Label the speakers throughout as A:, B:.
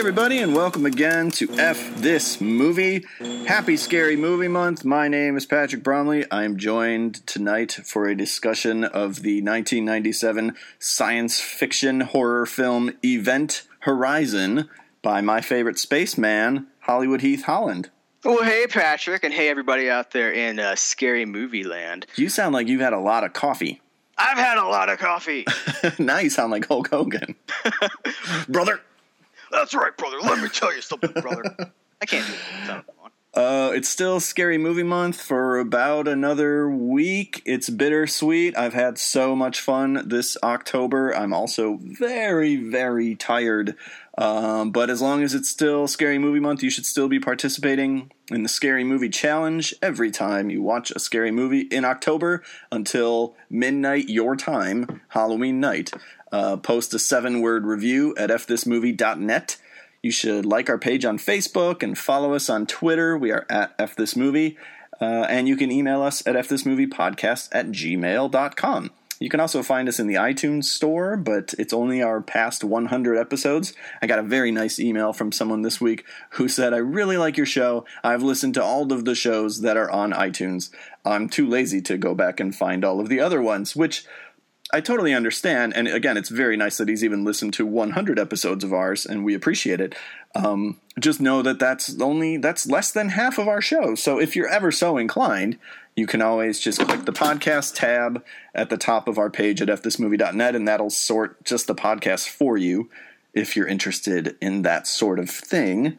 A: everybody, and welcome again to F This Movie. Happy Scary Movie Month. My name is Patrick Bromley. I am joined tonight for a discussion of the 1997 science fiction horror film Event Horizon by my favorite spaceman, Hollywood Heath Holland.
B: Well, hey, Patrick, and hey, everybody out there in Scary Movie Land.
A: You sound like you've had a lot of coffee.
B: I've had a lot of coffee.
A: Now you sound like Hulk Hogan. Brother.
B: That's right, brother. Let me tell you something, brother. I can't do it.
A: It's still Scary Movie Month for about another week. It's bittersweet. I've had so much fun this October. I'm also very, very tired. But as long as it's still Scary Movie Month, you should still be participating in the Scary Movie Challenge every time you watch a scary movie in October until midnight your time, Halloween night. Post a 7-word review at fthismovie.net. You should like our page on Facebook and follow us on Twitter. We are at fthismovie. And you can email us at fthismoviepodcast@gmail.com. You can also find us in the iTunes store, but it's only our past 100 episodes. I got a very nice email from someone this week who said, I really like your show. I've listened to all of the shows that are on iTunes. I'm too lazy to go back and find all of the other ones, which I totally understand, and again, it's very nice that he's even listened to 100 episodes of ours, and we appreciate it. Just know that that's less than half of our show, so if you're ever so inclined, you can always just click the podcast tab at the top of our page at fthismovie.net, and that'll sort just the podcast for you if you're interested in that sort of thing.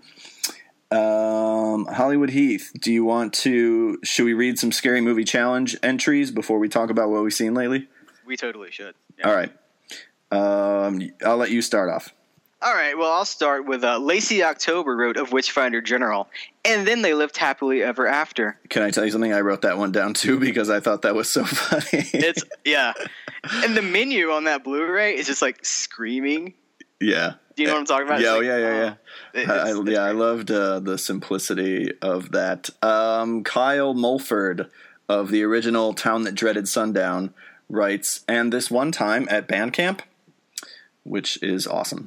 A: Hollywood Heath, should we read some Scary Movie Challenge entries before we talk about what we've seen lately?
B: We totally should. Yeah.
A: All right. I'll let you start off.
B: All right. Well, I'll start with Lacey October wrote of Witchfinder General, and then they lived happily ever after.
A: Can I tell you something? I wrote that one down too because I thought that was so funny.
B: Yeah. And the menu on that Blu-ray is just like screaming.
A: Yeah.
B: Do you know what I'm talking about?
A: Yeah. I loved the simplicity of that. Kyle Mulford of the original Town That Dreaded Sundown writes, and this one time at band camp, which is awesome.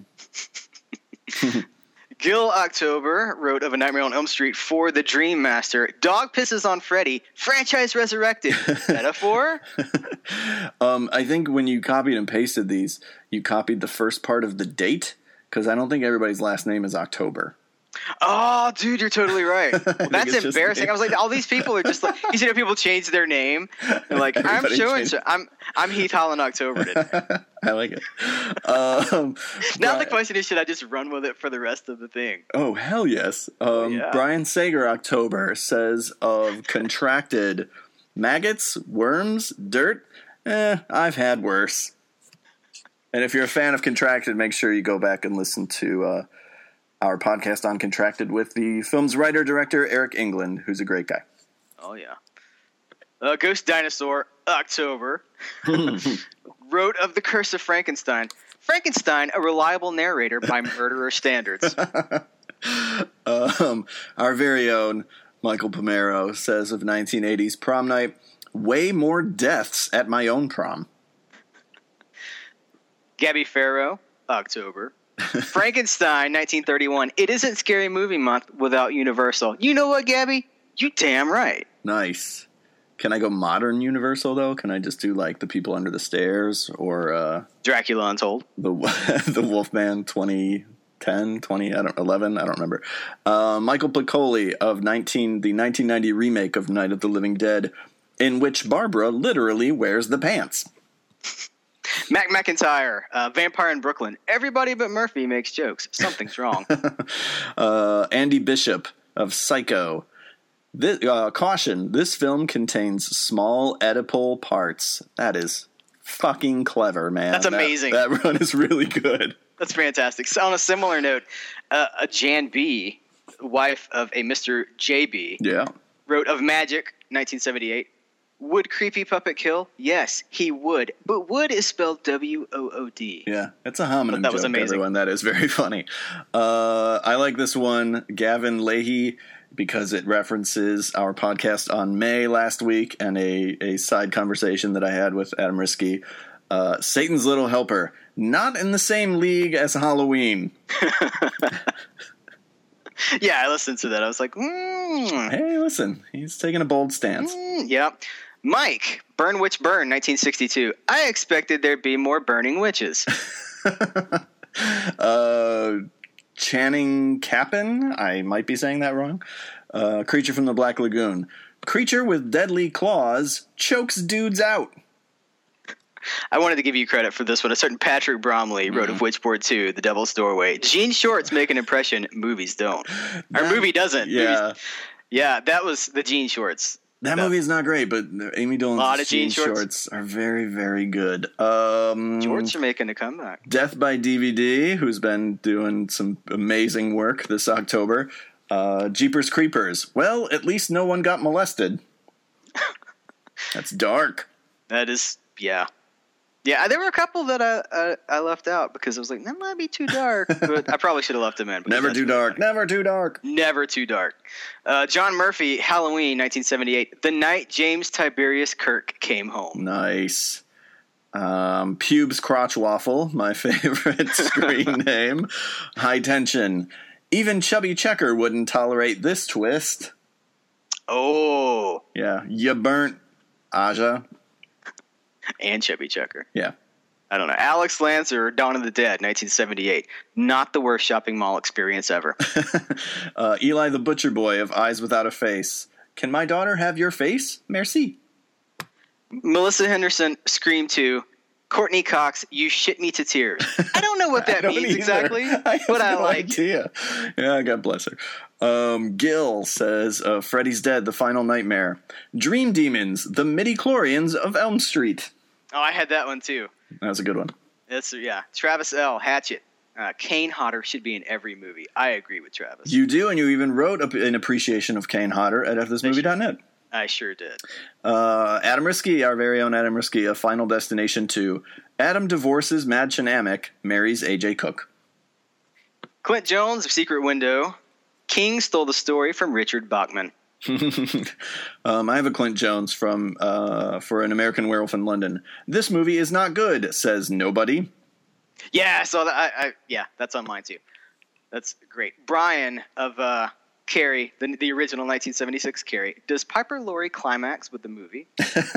B: Gil October wrote of A Nightmare on Elm Street for the Dream Master. Dog pisses on Freddy. Franchise resurrected. Metaphor?
A: I think when you copied and pasted these, you copied the first part of the date, because I don't think everybody's last name is October.
B: Oh, dude, you're totally right. That's embarrassing. I was like, all these people are just like, you see how people change their name? They're like, I'm Heath Holland October today.
A: I like it.
B: Now the question is, should I just run with it for the rest of the thing?
A: Oh, hell yes. Yeah. Brian Sager October says of Contracted, maggots, worms, dirt, I've had worse. And if you're a fan of Contracted, make sure you go back and listen to our podcast on Contracted with the film's writer-director, Eric England, who's a great guy.
B: Oh, yeah. Ghost Dinosaur, October, wrote of The Curse of Frankenstein. Frankenstein, a reliable narrator by murderer standards.
A: Our very own Michael Pomero says of 1980s prom night, way more deaths at my own prom.
B: Gabby Farrow, October. Frankenstein, 1931. It isn't Scary Movie Month without Universal. You know what, Gabby? You damn right.
A: Nice. Can I go modern Universal, though? Can I just do, like, The People Under the Stairs or...
B: Dracula Untold.
A: The Wolfman 2010, 2011, I don't remember. Michael Piccoli of the 1990 remake of Night of the Living Dead, in which Barbara literally wears the pants.
B: Mac McIntyre, Vampire in Brooklyn. Everybody but Murphy makes jokes. Something's wrong.
A: Andy Bishop of Psycho. Caution, this film contains small Oedipal parts. That is fucking clever, man.
B: That's amazing.
A: That run is really good.
B: That's fantastic. So on a similar note, a Jan B., wife of a Mr. J.B., wrote of Magic, 1978. Would Creepy Puppet kill? Yes, he would. But wood is spelled W-O-O-D.
A: Yeah, it's a homonym joke, everyone. That is very funny. I like this one, Gavin Leahy, because it references our podcast on May last week and a side conversation that I had with Adam Risky. Satan's Little Helper, not in the same league as Halloween.
B: Yeah, I listened to that. I was like,
A: hey, listen, he's taking a bold stance.
B: Yeah. Mike, Burn Witch Burn, 1962. I expected there'd be more burning witches.
A: Channing Capin, I might be saying that wrong. Creature from the Black Lagoon. Creature with deadly claws chokes dudes out.
B: I wanted to give you credit for this one. A certain Patrick Bromley wrote of Witchboard 2, The Devil's Doorway. Jean shorts make an impression, movies don't. Our movie doesn't.
A: Yeah.
B: Movies, yeah, that was the jean shorts.
A: That movie is not great, but Amy Dolan's jean shorts are very, very good.
B: Shorts are making a comeback.
A: Death by DVD, who's been doing some amazing work this October. Jeepers Creepers. Well, at least no one got molested. That's dark.
B: That is, yeah. Yeah, there were a couple that I left out because I was like, that might be too dark. But I probably should have left them in.
A: Never too dark. Never too dark.
B: Never too dark. John Murphy, Halloween, 1978. The night James Tiberius Kirk came home.
A: Nice. Pubes Crotch Waffle, my favorite screen name. High Tension. Even Chubby Checker wouldn't tolerate this twist.
B: Oh.
A: Yeah. You burnt Aja.
B: And Chubby Checker.
A: Yeah.
B: I don't know. Alex Lancer, Dawn of the Dead, 1978. Not the worst shopping mall experience ever.
A: Eli the Butcher Boy of Eyes Without a Face. Can my daughter have your face? Merci.
B: Melissa Henderson, Scream 2. Courtney Cox, you shit me to tears. I don't know what that means exactly, but I like.
A: Idea. Yeah, God bless her. Gil says, Freddy's Dead, The Final Nightmare. Dream Demons, The Midichlorians of Elm Street.
B: Oh, I had that one too.
A: That was a good one.
B: Yeah. Travis L. Hatchet. Kane Hodder should be in every movie. I agree with Travis.
A: You do, and you even wrote an appreciation of Kane Hodder at fthismovie.net.
B: I sure did.
A: Adam Risky, our very own Adam Risky, of Final Destination 2. Adam divorces Madchen Amick, marries A.J. Cook.
B: Clint Jones of Secret Window. King stole the story from Richard Bachman.
A: I have a Clint Jones from For an American Werewolf in London. This movie is not good, says nobody.
B: Yeah, I saw that. Yeah, that's on mine too. That's great. Brian of Carrie, the original 1976 Carrie. Does Piper Laurie climax with the movie?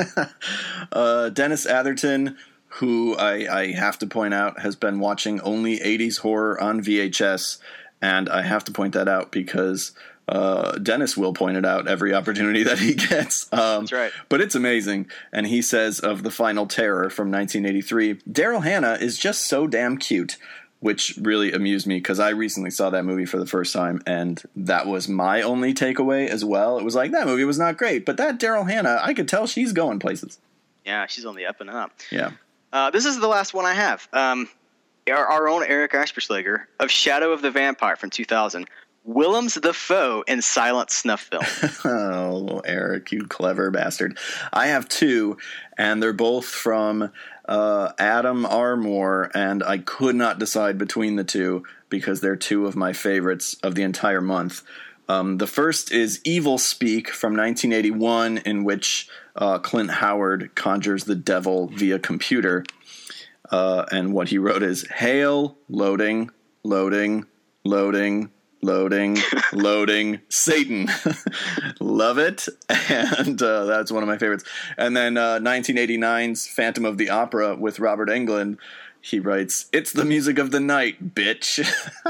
A: Dennis Atherton, who I have to point out has been watching only 80s horror on VHS, and I have to point that out because Dennis will point it out every opportunity that he gets.
B: That's right.
A: But it's amazing. And he says of The Final Terror from 1983, Daryl Hannah is just so damn cute, which really amused me because I recently saw that movie for the first time, and that was my only takeaway as well. It was like, that movie was not great, but that Daryl Hannah, I could tell she's going places.
B: Yeah, she's on the up and up.
A: Yeah.
B: This is the last one I have. Our own Eric Asperschlager of Shadow of the Vampire from 2000. Willems the Foe in silent snuff film.
A: Oh, Eric, you clever bastard. I have two, and they're both from Adam R. Moore, and I could not decide between the two because they're two of my favorites of the entire month. The first is Evil Speak from 1981, in which Clint Howard conjures the devil via computer. And what he wrote is, Hail, loading, loading, loading, loading, loading, Satan. Love it. And that's one of my favorites. And then 1989's Phantom of the Opera with Robert Englund. He writes, it's the music of the night, bitch.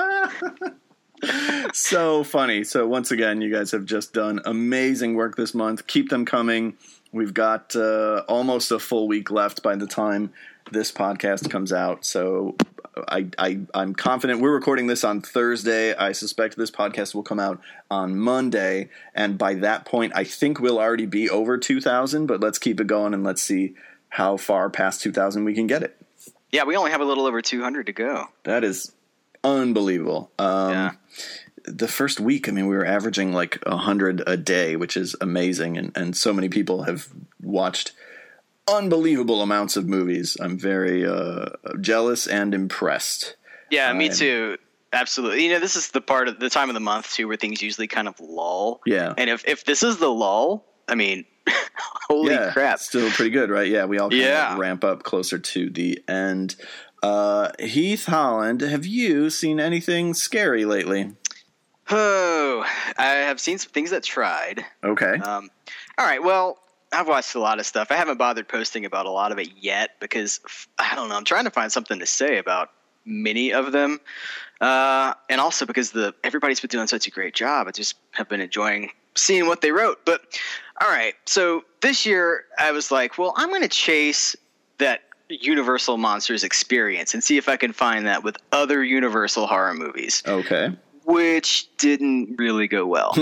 A: So funny. So once again, you guys have just done amazing work this month. Keep them coming. We've got almost a full week left by the time this podcast comes out. So I'm confident. We're recording this on Thursday. I suspect this podcast will come out on Monday. And by that point, I think we'll already be over 2,000. But let's keep it going and let's see how far past 2,000 we can get it.
B: Yeah, we only have a little over 200 to go.
A: That is unbelievable.
B: Yeah.
A: The first week, I mean, we were averaging like 100 a day, which is amazing. And so many people have watched unbelievable amounts of movies. I'm very jealous and impressed.
B: Yeah, me too. Absolutely. You know, this is the part of the time of the month too where things usually kind of lull.
A: Yeah.
B: And if this is the lull, I mean, holy crap.
A: Still pretty good, right? Yeah, we all kind of ramp up closer to the end. Heath Holland, have you seen anything scary lately?
B: Oh, I have seen some things that tried.
A: Okay.
B: All right. Well, I've watched a lot of stuff. I haven't bothered posting about a lot of it yet because I don't know. I'm trying to find something to say about many of them, and also because everybody's been doing such a great job. I just have been enjoying seeing what they wrote. But all right, so this year I was like, well, I'm going to chase that Universal Monsters experience and see if I can find that with other Universal horror movies.
A: Okay.
B: Which didn't really go well.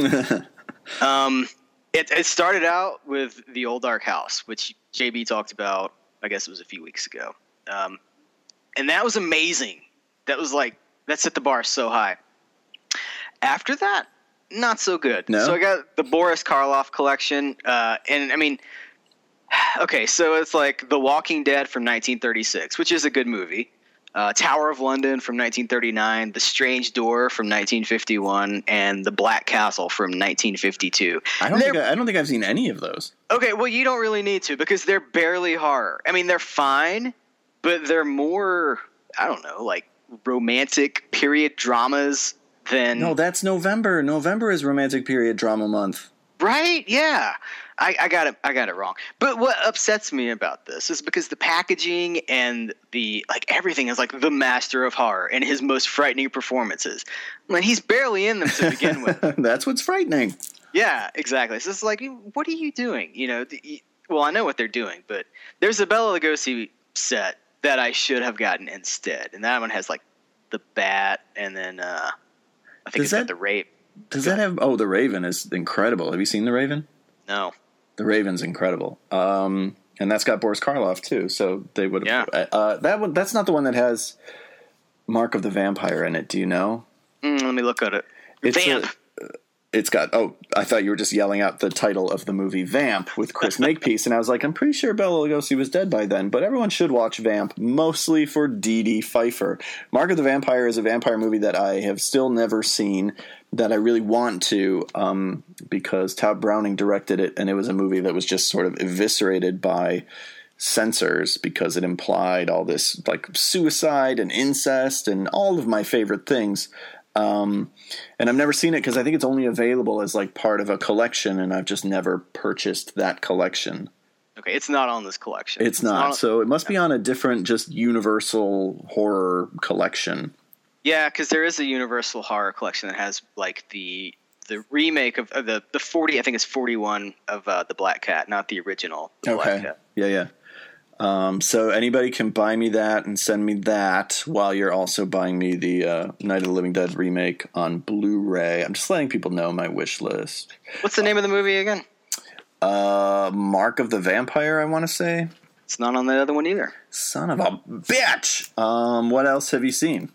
B: It started out with The Old Dark House, which JB talked about, I guess it was a few weeks ago. And that was amazing. That set the bar so high. After that, not so good.
A: No?
B: So I got the Boris Karloff collection. And I mean, okay, so it's like The Walking Dead from 1936, which is a good movie. Tower of London from 1939, The Strange Door from 1951, and The Black Castle from 1952.
A: I don't think I've seen any of those.
B: Okay, well, you don't really need to because they're barely horror. I mean, they're fine, but they're more, I don't know, like romantic period dramas than...
A: No, that's November. November is romantic period drama month.
B: Right? Yeah. I got it wrong. But what upsets me about this is because the packaging and everything is like the master of horror and his most frightening performances. I mean, he's barely in them to begin with.
A: That's what's frightening.
B: Yeah, exactly. So it's like, what are you doing? Well, I know what they're doing, but there's a Bela Lugosi set that I should have gotten instead. And that one has like the bat and then I think it's got the rape.
A: Does that have... Oh, The Raven is incredible. Have you seen The Raven?
B: No.
A: The Raven's incredible. And that's got Boris Karloff, too. So they would have... Yeah. That's not the one that has Mark of the Vampire in it. Do you know?
B: Let me look at it. Vamp.
A: It's got... Oh, I thought you were just yelling out the title of the movie Vamp with Chris Makepeace. And I was like, I'm pretty sure Bela Lugosi was dead by then. But everyone should watch Vamp, mostly for Dee Dee Pfeiffer. Mark of the Vampire is a vampire movie that I have still never seen, that I really want to, because Todd Browning directed it, and it was a movie that was just sort of eviscerated by censors because it implied all this like suicide and incest and all of my favorite things. And I've never seen it because I think it's only available as like part of a collection, and I've just never purchased that collection.
B: Okay, it's not on this collection.
A: It's not. So it must be on a different, just Universal horror collection.
B: Yeah, because there is a Universal horror collection that has like the remake of the 40, I think it's 41 of the Black Cat, not the original.
A: Black Cat. Yeah. So anybody can buy me that and send me that while you're also buying me the Night of the Living Dead remake on Blu-ray. I'm just letting people know my wish list.
B: What's the name of the movie again?
A: Mark of the Vampire, I want to say.
B: It's not on that other one either.
A: Son of a bitch! What else have you seen?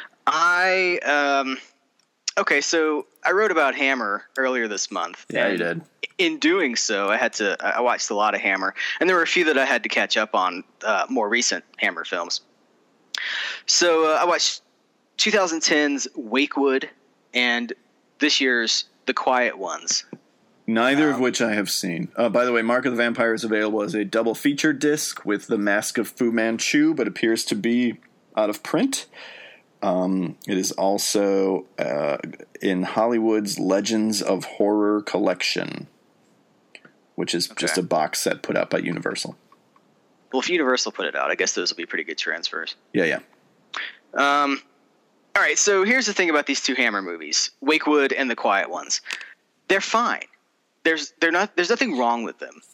B: Okay, so I wrote about Hammer earlier this month.
A: Yeah, you did.
B: In doing so, I watched a lot of Hammer, and there were a few that I had to catch up on, more recent Hammer films. So I watched 2010's Wakewood and this year's The Quiet Ones.
A: Neither of which I have seen. By the way, Mark of the Vampire is available as a double feature disc with The Mask of Fu Manchu, but appears to be out of print. It is also in Hollywood's Legends of Horror collection, which is just a box set put out by Universal.
B: Well, if Universal put it out, I guess those will be pretty good transfers.
A: Yeah.
B: All right, so here's the thing about these two Hammer movies, Wakewood and The Quiet Ones. They're fine. There's nothing wrong with them.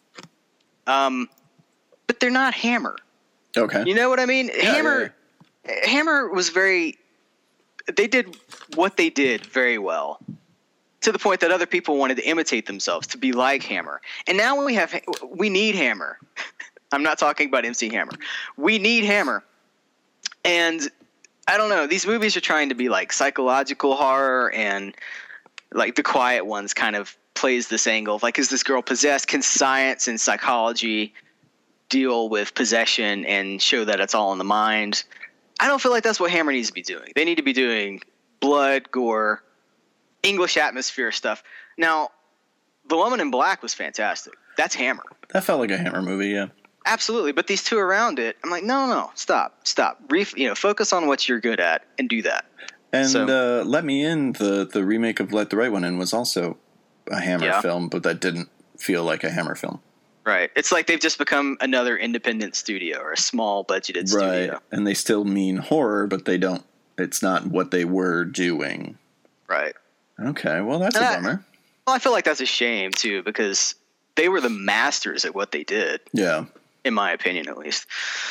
B: But they're not Hammer.
A: Okay.
B: You know what I mean?
A: Yeah.
B: Hammer was they did what they did very well, to the point that other people wanted to imitate themselves to be like Hammer. And now we need Hammer. I'm not talking about MC Hammer. We need Hammer. And I don't know, these movies are trying to be like psychological horror, and like The Quiet Ones kind of plays this angle of like, is this girl possessed? Can science and psychology deal with possession and show that it's all in the mind? I don't feel like that's what Hammer needs to be doing. They need to be doing blood, gore, English atmosphere stuff. Now, The Woman in Black was fantastic. That's Hammer.
A: That felt like a Hammer movie, yeah.
B: Absolutely. But these two around it, I'm like, no, stop. Focus on what you're good at and do that.
A: And so, Let Me In, the remake of Let the Right One In, was also a Hammer film, but that didn't feel like a Hammer film.
B: Right. It's like they've just become another independent studio or a small budgeted studio.
A: Right. And they still mean horror, but they don't. It's not what they were doing.
B: Right.
A: Okay. Well, that's a bummer.
B: I feel like that's a shame too, because they were the masters at what they did.
A: Yeah.
B: In my opinion, at least.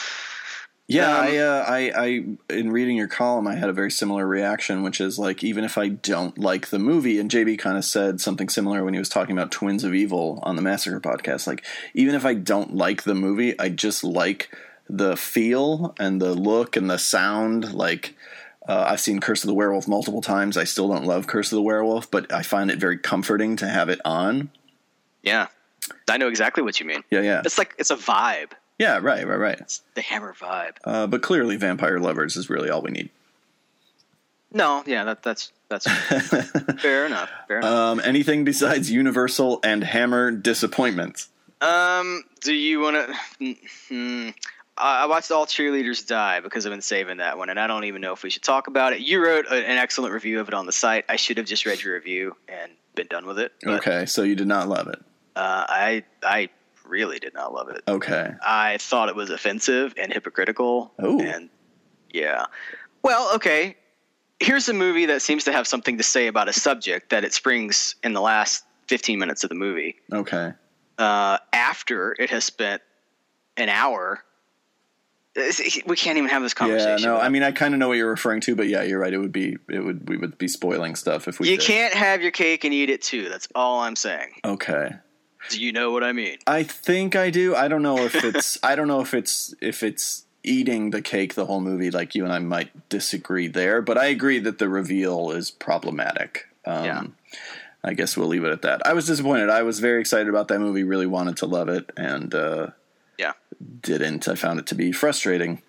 A: Yeah, I in reading your column, I had a very similar reaction, which is like, even if I don't like the movie, and JB kind of said something similar when he was talking about Twins of Evil on the Massacre podcast, like, even if I don't like the movie, I just like the feel and the look and the sound. Like, I've seen Curse of the Werewolf multiple times. I still don't love Curse of the Werewolf, but I find it very comforting to have it on.
B: Yeah, I know exactly what you mean.
A: Yeah.
B: It's like, it's a vibe.
A: Yeah, right.
B: It's the Hammer vibe.
A: But clearly Vampire Lovers is really all we need.
B: No, yeah, that's fair enough.
A: Anything besides Universal and Hammer disappointments?
B: Do you want to... I watched All Cheerleaders Die because I've been saving that one, and I don't even know if we should talk about it. You wrote an excellent review of it on the site. I should have just read your review and been done with it.
A: Okay, so you did not love it.
B: I really did not love it.
A: Okay.
B: I thought it was offensive and hypocritical.
A: Oh.
B: And yeah. Well, okay. Here's a movie that seems to have something to say about a subject that it springs in the last 15 minutes of the movie.
A: Okay.
B: After it has spent an hour. We can't even have this conversation.
A: Yeah, no, I mean, I kind of know what you're referring to, but yeah, you're right. We would be spoiling stuff if we
B: You can't have your cake and eat it too. That's all I'm saying.
A: Okay.
B: Do you know what I mean?
A: I think I do. I don't know if it's if it's eating the cake the whole movie. Like, you and I might disagree there, but I agree that the reveal is problematic.
B: Yeah.
A: I guess we'll leave it at that. I was disappointed. I was very excited about that movie, really wanted to love it, and didn't. I found it to be frustrating.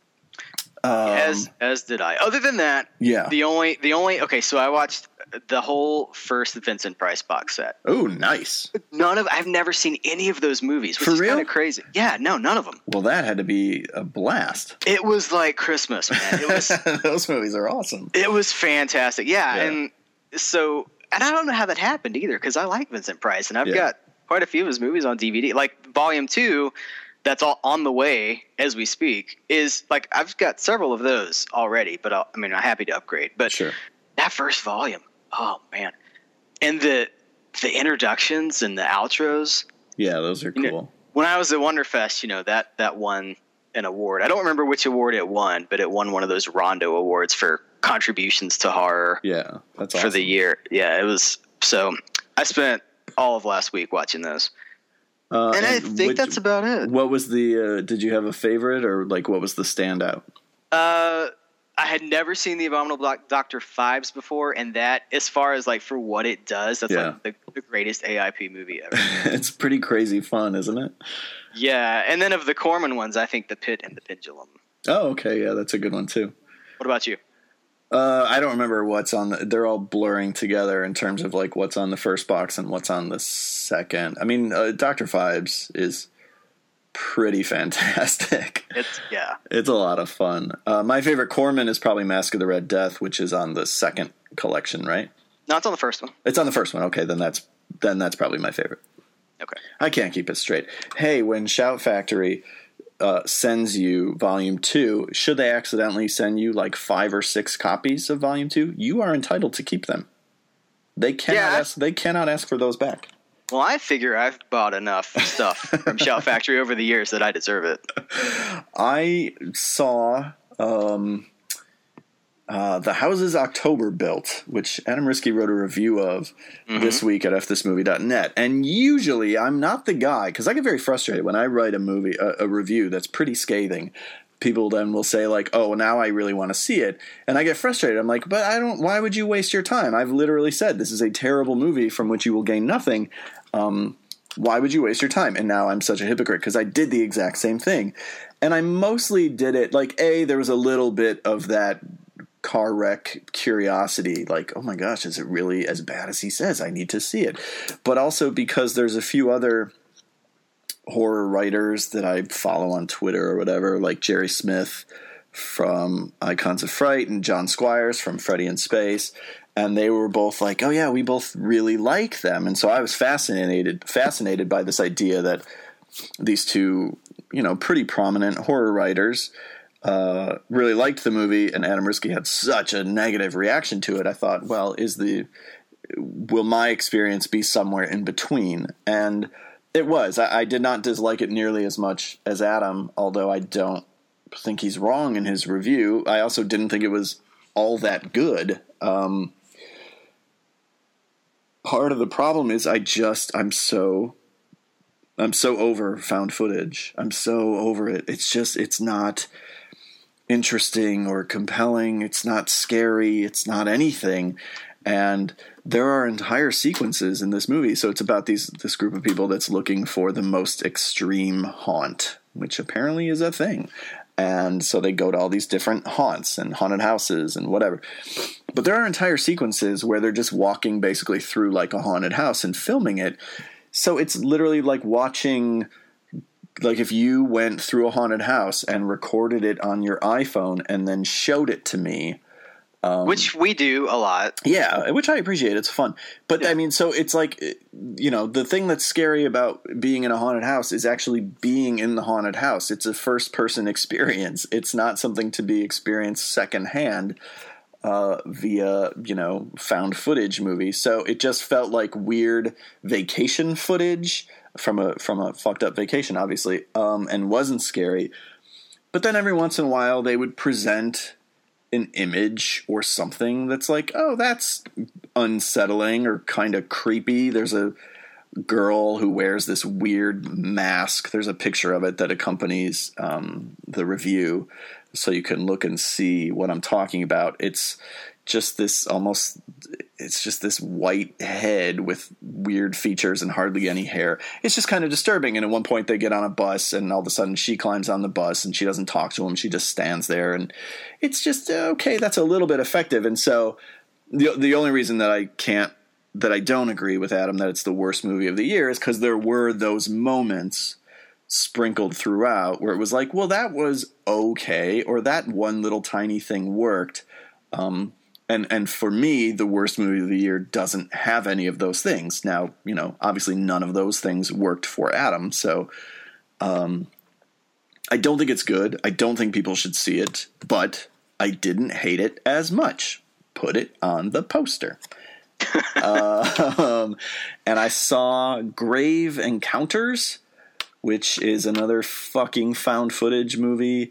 B: As did I. Other than that, the only okay, so I watched the whole first Vincent Price box set.
A: Oh, nice.
B: I've never seen any of those movies, which is kind of crazy. Yeah, no, none of them.
A: Well, that had to be a blast.
B: It was like Christmas, man. It was
A: those movies are awesome.
B: It was fantastic. Yeah. And so, and I don't know how that happened either, because I like Vincent Price, and I've got quite a few of his movies on DVD. Like Volume 2, that's all on the way as we speak, is like, I've got several of those already, but I'm happy to upgrade. But that first volume, oh man. And the introductions and the outros.
A: Yeah, those are cool.
B: When I was at Wonderfest, that won an award. I don't remember which award it won, but it won one of those Rondo awards for contributions to horror.
A: Yeah, that's awesome.
B: For the year. Yeah, it was. So I spent all of last week watching those. And I think that's about it.
A: What was did you have a favorite, or like what was the standout?
B: I had never seen The Abominable Dr. Phibes before, and that, as far as like for what it does, that's like the greatest AIP movie ever.
A: It's pretty crazy fun, isn't it?
B: Yeah, and then of the Corman ones, I think The Pit and The Pendulum.
A: Oh, okay, yeah, that's a good one too.
B: What about you?
A: I don't remember what's on they're all blurring together in terms of like what's on the first box and what's on the second. I mean, Dr. Phibes is pretty fantastic. It's a lot of fun. My favorite Corman is probably Mask of the Red Death, which is on the second collection, right?
B: No, it's on the first one.
A: It's on the first one. Okay, then that's probably my favorite.
B: Okay.
A: I can't keep it straight. Hey, when Shout Factory sends you Volume 2, should they accidentally send you like 5 or 6 copies of Volume 2, you are entitled to keep them. They cannot ask for those back.
B: Well, I figure I've bought enough stuff from Shout Factory over the years that I deserve it.
A: I saw The Houses October Built, which Adam Risky wrote a review of this week at fthismovie.net. And usually I'm not the guy, because I get very frustrated when I write a review that's pretty scathing. People then will say like, oh, now I really want to see it. And I get frustrated. I'm like, but why would you waste your time? I've literally said this is a terrible movie from which you will gain nothing. Why would you waste your time? And now I'm such a hypocrite because I did the exact same thing. And I mostly did it like, there was a little bit of that car wreck curiosity, like, oh my gosh, is it really as bad as he says? I need to see it. But also because there's a few other horror writers that I follow on Twitter or whatever, like Jerry Smith, from Icons of Fright and John Squires from Freddy in Space. And they were both like, oh, yeah, we both really like them. And so I was fascinated by this idea that these two, pretty prominent horror writers really liked the movie, and Adam Risky had such a negative reaction to it. I thought, well, will my experience be somewhere in between? And it was. I did not dislike it nearly as much as Adam, although I don't think he's wrong in his review. I also didn't think it was all that good. Part of the problem is I'm so over found footage. I'm so over it. It's not interesting or compelling. It's not scary. It's not anything. And there are entire sequences in this movie. So it's about this group of people that's looking for the most extreme haunt, which apparently is a thing. And so they go to all these different haunts and haunted houses and whatever. But there are entire sequences where they're just walking basically through like a haunted house and filming it. So it's literally like watching, like if you went through a haunted house and recorded it on your iPhone and then showed it to me.
B: Which we do a lot.
A: Yeah, which I appreciate. It's fun. But, yeah. I mean, so it's like, the thing that's scary about being in a haunted house is actually being in the haunted house. It's a first-person experience. It's not something to be experienced secondhand via, found footage movie. So it just felt like weird vacation footage from a fucked up vacation, obviously, and wasn't scary. But then every once in a while they would present an image or something that's like, oh, that's unsettling or kind of creepy. There's a girl who wears this weird mask. There's a picture of it that accompanies the review, so you can look and see what I'm talking about. It's just this white head with weird features and hardly any hair. It's just kind of disturbing. And at one point they get on a bus and all of a sudden she climbs on the bus and she doesn't talk to him. She just stands there, and it's just, okay, that's a little bit effective. And so the only reason that I don't agree with Adam that it's the worst movie of the year is because there were those moments sprinkled throughout where it was like, well, that was okay, or that one little tiny thing worked. And for me, the worst movie of the year doesn't have any of those things. Now, obviously none of those things worked for Adam. So I don't think it's good. I don't think people should see it, but I didn't hate it as much. Put it on the poster. And I saw Grave Encounters, which is another fucking found footage movie.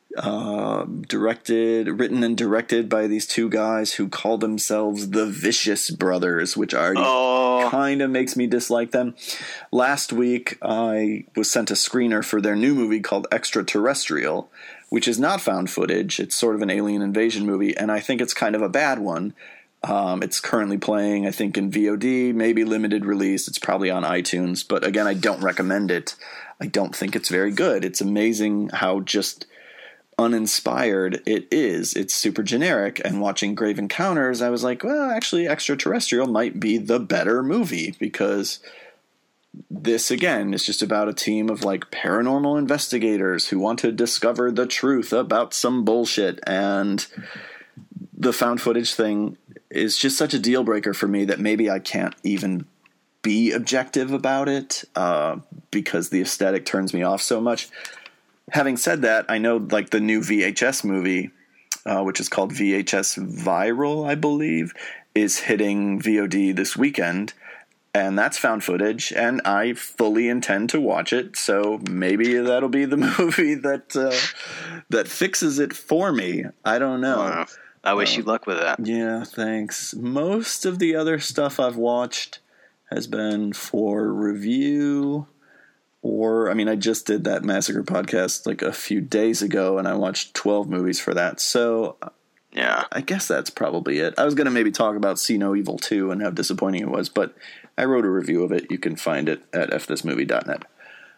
A: Written and directed by these two guys who call themselves the Vicious Brothers, which already kind of makes me dislike them. Last week, I was sent a screener for their new movie called Extraterrestrial, which is not found footage. It's sort of an alien invasion movie, and I think it's kind of a bad one. It's currently playing, I think, in VOD, maybe limited release. It's probably on iTunes, but again, I don't recommend it. I don't think it's very good. It's amazing how just uninspired it is. It's super generic, and watching Grave Encounters, I was like, well, actually Extraterrestrial might be the better movie, because this again is just about a team of like paranormal investigators who want to discover the truth about some bullshit, and the found footage thing is just such a deal breaker for me that maybe I can't even be objective about it because the aesthetic turns me off so much. Having said that, I know like the new VHS movie, which is called VHS Viral, I believe, is hitting VOD this weekend, and that's found footage, and I fully intend to watch it. So maybe that'll be the movie that fixes it for me. I don't know.
B: I wish you luck with that.
A: Yeah, thanks. Most of the other stuff I've watched has been for review. Or, I just did that Massacre podcast like a few days ago, and I watched 12 movies for that. So, yeah, I guess that's probably it. I was going to maybe talk about See No Evil 2 and how disappointing it was, but I wrote a review of it. You can find it at fthismovie.net.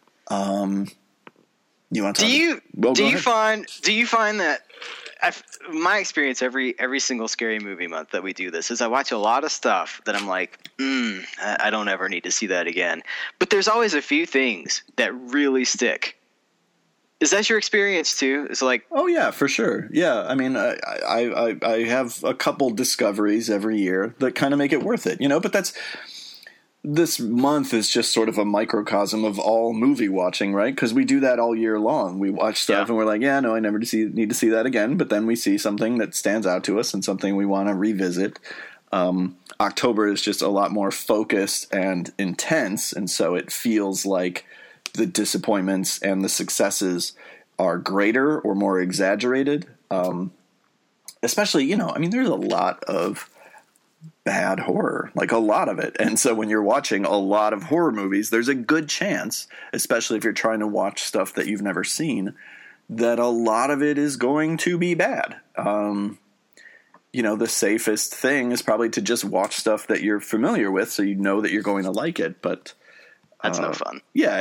A: You want to? Do
B: you find that? My experience every single Scary Movie month that we do this is I watch a lot of stuff that I'm like, I don't ever need to see that again. But there's always a few things that really stick. Is that your experience too? It's like,
A: oh yeah, for sure. Yeah, I mean, I have a couple discoveries every year that kind of make it worth it, But this month is just sort of a microcosm of all movie watching, right? Because we do that all year long. We watch stuff and we're like, yeah, no, I never need to see that again. But then we see something that stands out to us and something we want to revisit. October is just a lot more focused and intense, and so it feels like the disappointments and the successes are greater or more exaggerated. Especially, there's a lot of bad horror, like a lot of it. And so when you're watching a lot of horror movies, there's a good chance, especially if you're trying to watch stuff that you've never seen, that a lot of it is going to be bad. The safest thing is probably to just watch stuff that you're familiar with so you know that you're going to like it. But
B: that's no fun.
A: Yeah,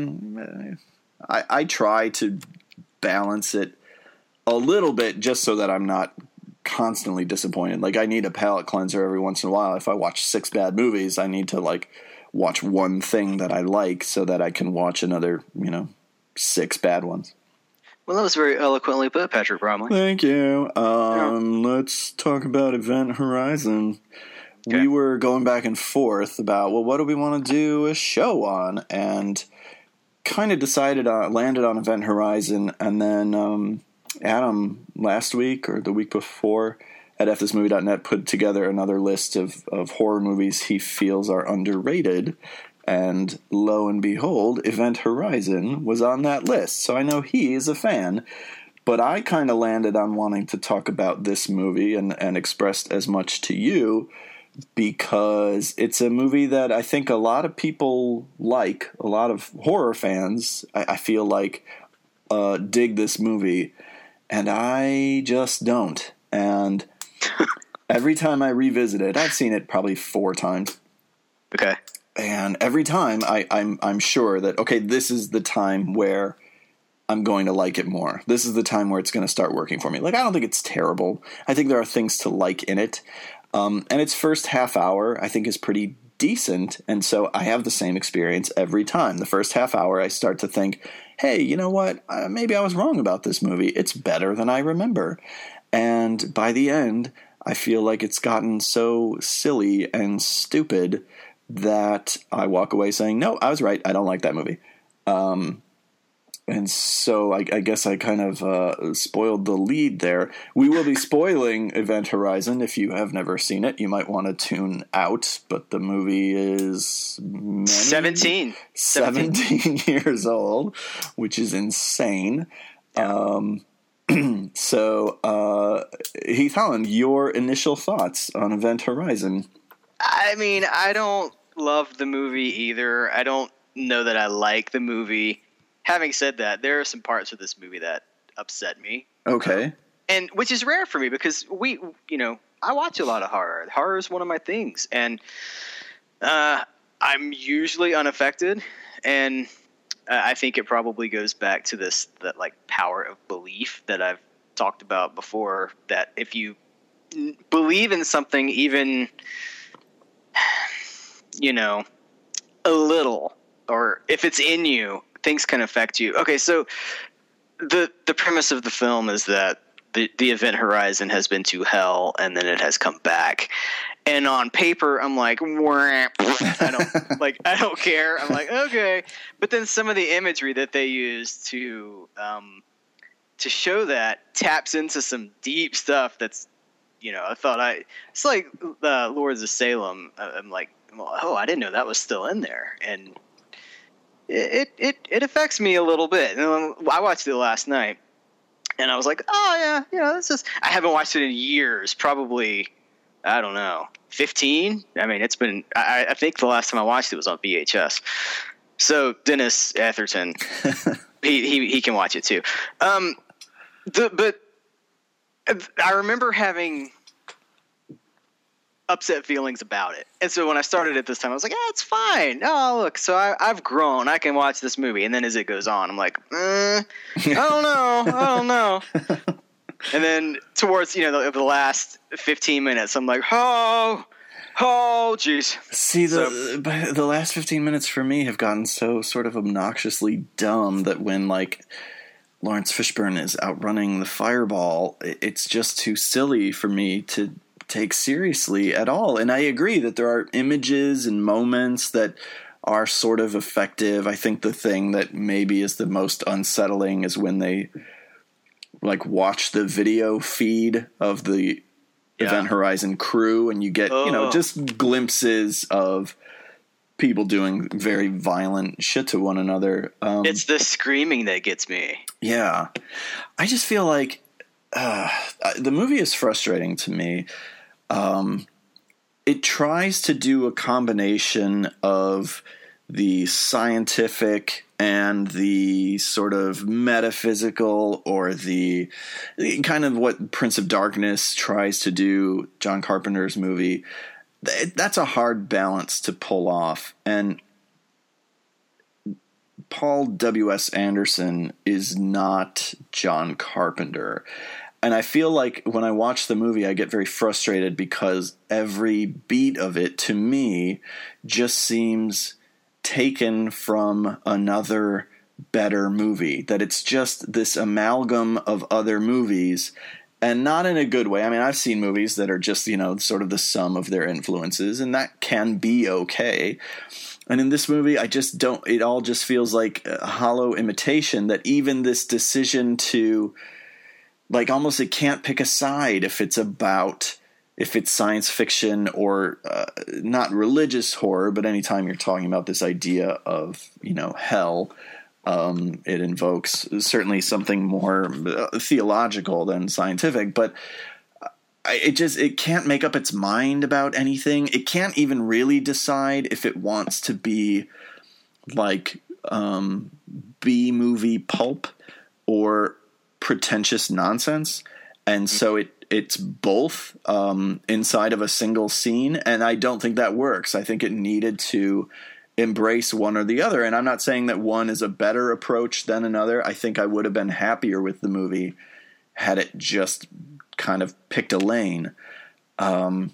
A: I try to balance it a little bit just so that I'm not constantly disappointed. Like, I need a palate cleanser every once in a while. If I watch 6 bad movies, I need to watch one thing that I like so that I can watch another, 6 bad ones.
B: Well, that was very eloquently put, Patrick Bromley.
A: Thank you. Let's talk about Event Horizon. Okay. We were going back and forth about, what do we want to do a show on? And kind of landed on Event Horizon, and then Adam last week or the week before at fthismovie.net put together another list of horror movies he feels are underrated. And lo and behold, Event Horizon was on that list. So I know he is a fan. But I kind of landed on wanting to talk about this movie and expressed as much to you because it's a movie that I think a lot of people like. A lot of horror fans, I feel like, dig this movie. And I just don't. And every time I revisit it, I've seen it probably 4 times.
B: Okay.
A: And every time I'm sure that, okay, this is the time where I'm going to like it more. This is the time where it's going to start working for me. I don't think it's terrible. I think there are things to like in it. And its first half hour, I think, is pretty decent. And so I have the same experience every time. The first half hour, I start to think, hey, you know what? Maybe I was wrong about this movie. It's better than I remember. And by the end, I feel like it's gotten so silly and stupid that I walk away saying, no, I was right. I don't like that movie. And so I guess I kind of spoiled the lead there. We will be spoiling Event Horizon. If you have never seen it, you might want to tune out. But the movie is
B: 17
A: years old, which is insane. Yeah. So, Heath Holland, your initial thoughts on Event Horizon?
B: I mean, I don't love the movie either. I don't know that I like the movie. Having said that, there are some parts of this movie that upset me.
A: Okay.
B: And which is rare for me because I watch a lot of horror. Horror is one of my things. And I'm usually unaffected. And I think it probably goes back to that power of belief that I've talked about before, that if you believe in something even, a little, or if it's in you, things can affect you. Okay, so the premise of the film is that the Event Horizon has been to hell and then it has come back. And on paper, I'm like, I don't care. I'm like, okay. But then some of the imagery that they use to show that taps into some deep stuff that's, it's like Lords of Salem. I'm like, oh, I didn't know that was still in there. And it affects me a little bit. And I watched it last night, and I was like, oh yeah, this is. I haven't watched it in years, probably, I don't know, 15. I mean, it's been. I think the last time I watched it was on VHS. So Dennis Atherton, he can watch it too. But I remember having upset feelings about it. And so when I started it this time, I was like, it's fine. Oh, look, so I've grown. I can watch this movie. And then as it goes on, I'm like, I don't know. And then towards, the last 15 minutes, I'm like, oh, jeez.
A: See, the last 15 minutes for me have gotten so sort of obnoxiously dumb that when, Lawrence Fishburne is outrunning the fireball, it's just too silly for me to take seriously at all. And I agree that there are images and moments that are sort of effective. I think the thing that maybe is the most unsettling is when they like watch the video feed of the Event Horizon crew, and you get, just glimpses of people doing very violent shit to one another.
B: It's the screaming that gets me.
A: Yeah. I just feel like the movie is frustrating to me. It tries to do a combination of the scientific and the sort of metaphysical, or the kind of what Prince of Darkness tries to do, John Carpenter's movie. That's a hard balance to pull off. And Paul W.S. Anderson is not John Carpenter. And I feel like when I watch the movie, I get very frustrated because every beat of it, to me, just seems taken from another better movie. That it's just this amalgam of other movies, and not in a good way. I mean, I've seen movies that are just, sort of the sum of their influences, and that can be okay. And in this movie, I just don't, it all just feels like a hollow imitation, that even this decision to, like, almost it can't pick a side if it's science fiction or not religious horror, but anytime you're talking about this idea of, hell, it invokes certainly something more theological than scientific, but it can't make up its mind about anything. It can't even really decide if it wants to be like B-movie pulp or pretentious nonsense. And so it's both inside of a single scene, and I don't think that works. I think it needed to embrace one or the other, and I'm not saying that one is a better approach than another. I think I would have been happier with the movie had it just kind of picked a lane. And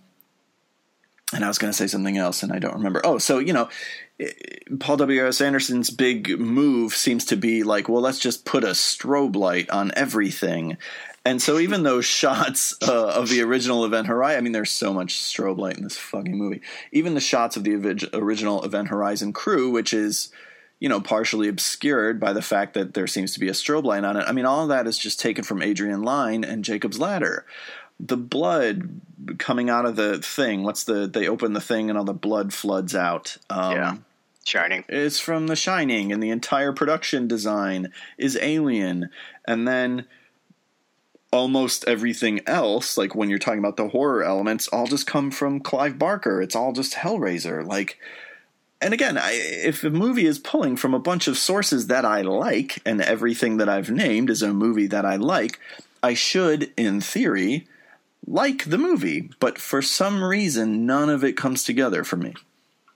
A: I was going to say something else, and I don't remember. Oh, so, Paul W.S. Anderson's big move seems to be like, well, let's just put a strobe light on everything. And so even those shots of the original Event Horizon, I mean, there's so much strobe light in this fucking movie. Even the shots of the original Event Horizon crew, which is, partially obscured by the fact that there seems to be a strobe light on it. I mean, all of that is just taken from Adrian Lyne and Jacob's Ladder. The blood coming out of the thing, they open the thing and all the blood floods out.
B: Shining.
A: It's from The Shining, and the entire production design is Alien. And then almost everything else, like when you're talking about the horror elements, all just come from Clive Barker. It's all just Hellraiser. Like, and again, if a movie is pulling from a bunch of sources that I like, and everything that I've named is a movie that I like, I should, in theory, like the movie. But for some reason, none of it comes together for me.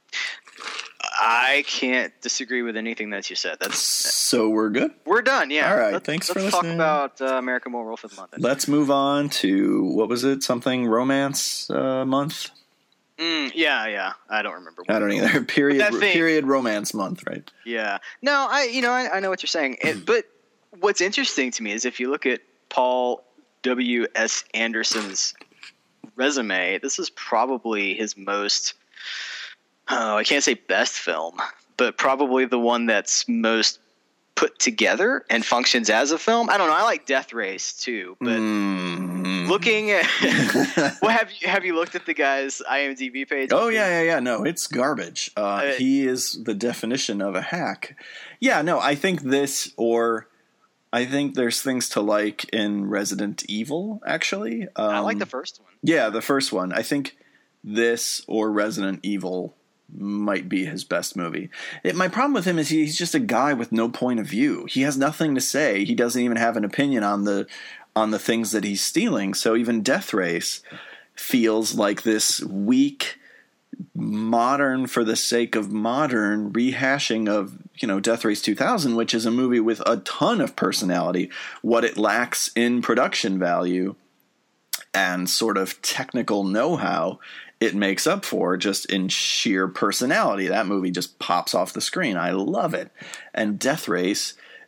B: I can't disagree with anything that you said.
A: So we're good?
B: We're done, yeah.
A: All right, thanks for listening.
B: Let's talk about American Werewolf in London.
A: Let's move on to, what was it, something romance month?
B: Yeah. I don't remember.
A: I don't either. Period romance month, right?
B: Yeah. No, I know what you're saying. But what's interesting to me is if you look at Paul W.S. Anderson's resume, this is probably his most... I can't say best film, but probably the one that's most put together and functions as a film. I don't know. I like Death Race too, but looking at have you looked at the guy's IMDb page?
A: Oh yeah. No, it's garbage. He is the definition of a hack. Yeah, no, I think this, or I think there's things to like in Resident Evil. Actually,
B: I like the first one.
A: Yeah, the first one. I think this or Resident Evil might be his best movie. My problem with him is he's just a guy with no point of view. He has nothing to say. He doesn't even have an opinion on the things that he's stealing. So even Death Race feels like this weak, modern for the sake of modern rehashing of, Death Race 2000, which is a movie with a ton of personality. What it lacks in production value and sort of technical know-how, it makes up for just in sheer personality. That movie just pops off the screen. I love it. And Death Race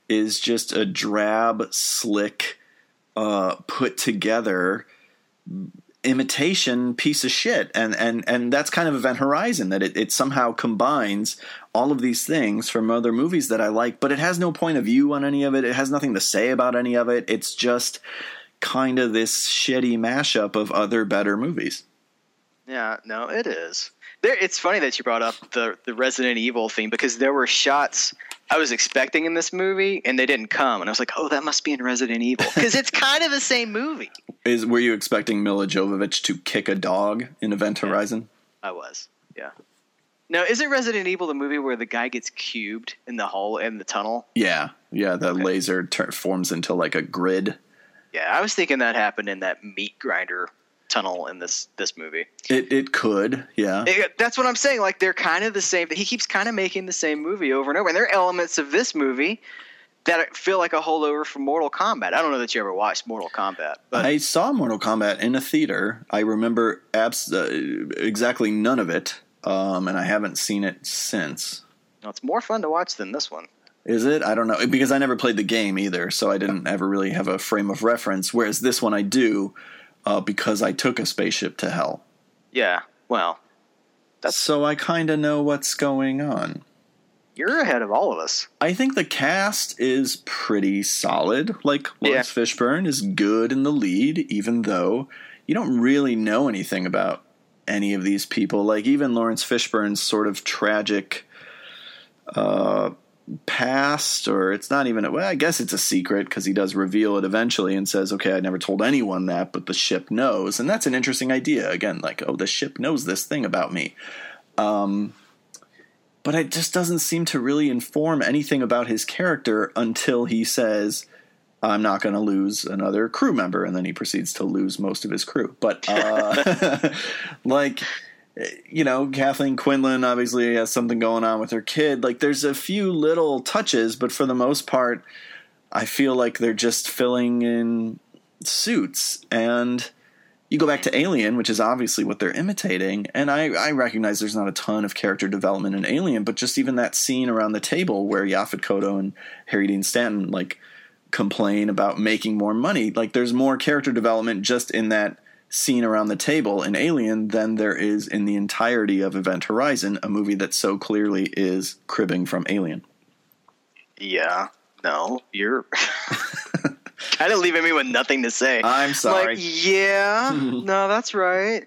A: is just a drab, slick, put together imitation piece of shit. And that's kind of Event Horizon, that it somehow combines all of these things from other movies that I like, but it has no point of view on any of it. It has nothing to say about any of it. It's just kind of this shitty mashup of other better movies.
B: Yeah, no, it is. It's funny that you brought up the Resident Evil thing, because there were shots I was expecting in this movie and they didn't come, and I was like, oh, that must be in Resident Evil, because it's kind of the same movie.
A: Were you expecting Mila Jovovich to kick a dog in Event Horizon?
B: I was, yeah. No, isn't Resident Evil the movie where the guy gets cubed in the hole in the tunnel?
A: Yeah, the laser forms into like a grid.
B: Yeah, I was thinking that happened in that meat grinder tunnel in this movie.
A: It could, yeah.
B: That's what I'm saying. Like, they're kind of the same. He keeps kind of making the same movie over and over, and there are elements of this movie that feel like a holdover from Mortal Kombat. I don't know that you ever watched Mortal Kombat, but
A: I saw Mortal Kombat in a theater. I remember exactly none of it, and I haven't seen it since.
B: No, it's more fun to watch than this one.
A: Is it? I don't know, because I never played the game either, so I didn't ever really have a frame of reference, whereas this one I do. Because I took a spaceship to hell.
B: Yeah, well.
A: So I kind of know what's going on.
B: You're ahead of all of us.
A: I think the cast is pretty solid. Like, Lawrence Fishburne is good in the lead, even though you don't really know anything about any of these people. Like, even Lawrence Fishburne's sort of tragic past, or it's not even, well, I guess it's a secret, because he does reveal it eventually and says, okay, I never told anyone that, but the ship knows. And that's an interesting idea. Again, like, oh, the ship knows this thing about me. But it just doesn't seem to really inform anything about his character until he says, I'm not going to lose another crew member. And then he proceeds to lose most of his crew. But, like, you know, Kathleen Quinlan obviously has something going on with her kid. Like, there's a few little touches, but for the most part, I feel like they're just filling in suits. And you go back to Alien, which is obviously what they're imitating, and I recognize there's not a ton of character development in Alien, but just even that scene around the table where Yaphet Kotto and Harry Dean Stanton, like, complain about making more money. Like, there's more character development just in that scene around the table in Alien than there is in the entirety of Event Horizon, a movie that so clearly is cribbing from Alien.
B: Yeah. No, you're kind of leaving me with nothing to say.
A: I'm sorry.
B: Like, yeah. No, that's right.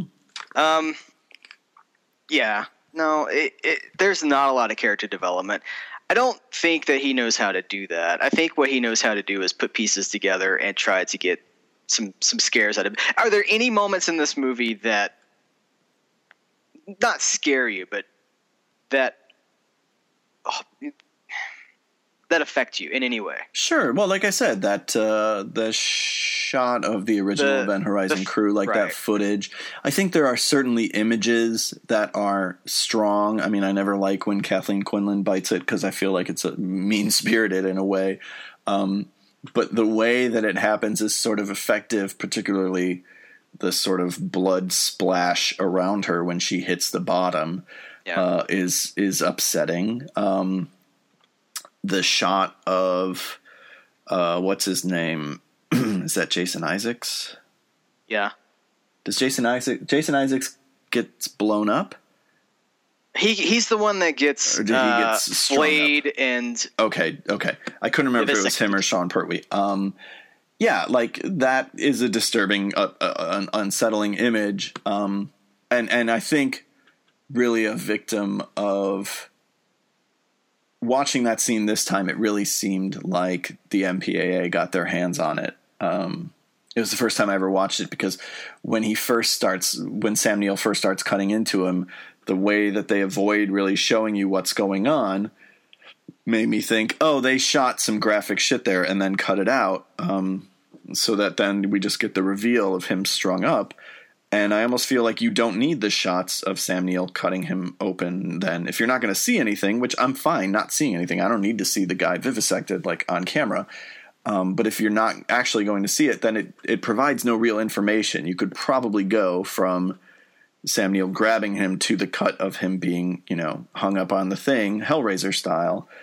B: Yeah. No, there's not a lot of character development. I don't think that he knows how to do that. I think what he knows how to do is put pieces together and try to get some scares out of it. Are there any moments in this movie that not scare you, but that affect you in any way?
A: Sure. Well, like I said, that the shot of the original Event Horizon crew, like that footage. I think there are certainly images that are strong. I mean, I never like when Kathleen Quinlan bites it because I feel like it's mean-spirited in a way. But the way that it happens is sort of effective, particularly the sort of blood splash around her when she hits the bottom is upsetting. The shot of what's his name? Is that Jason Isaacs?
B: Yeah.
A: Does Jason Isaacs gets blown up?
B: He's the one that gets flayed and
A: okay. I couldn't remember if it was him or Sean Pertwee. Yeah, like that is a disturbing, unsettling image, and I think really a victim of watching that scene this time. It really seemed like the MPAA got their hands on it. It was the first time I ever watched it because when Sam Neill first starts cutting into him, the way that they avoid really showing you what's going on made me think, oh, they shot some graphic shit there and then cut it out, so that then we just get the reveal of him strung up. And I almost feel like you don't need the shots of Sam Neill cutting him open then. If you're not going to see anything, which I'm fine not seeing anything. I don't need to see the guy vivisected like on camera. But if you're not actually going to see it, then it provides no real information. You could probably go from Sam Neill grabbing him to the cut of him being, hung up on the thing, Hellraiser style.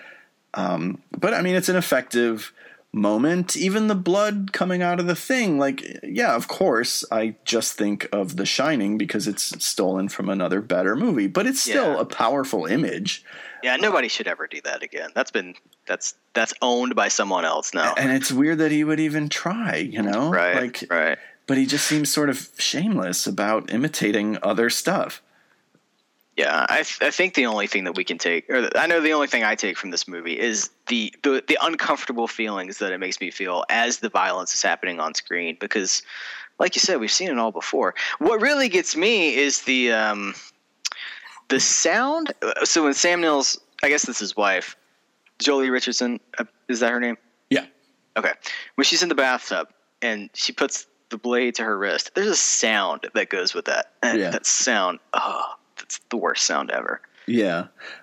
A: But I mean, it's an effective moment. Even the blood coming out of the thing, like, yeah, of course, I just think of The Shining because it's stolen from another better movie, but it's still a powerful image.
B: Yeah, nobody should ever do that again. That's owned by someone else now.
A: And it's weird that he would even try, you know?
B: Right.
A: But he just seems sort of shameless about imitating other stuff.
B: Yeah, I think the only thing that we can take, or I know the only thing I take from this movie is the uncomfortable feelings that it makes me feel as the violence is happening on screen. Because, like you said, we've seen it all before. What really gets me is the sound. So when Sam Neill's, I guess that's his wife, Joely Richardson, is that her name?
A: Yeah.
B: Okay. When she's in the bathtub and she puts the blade to her wrist, there's a sound that goes with that. And that sound, that's the worst sound ever.
A: Yeah.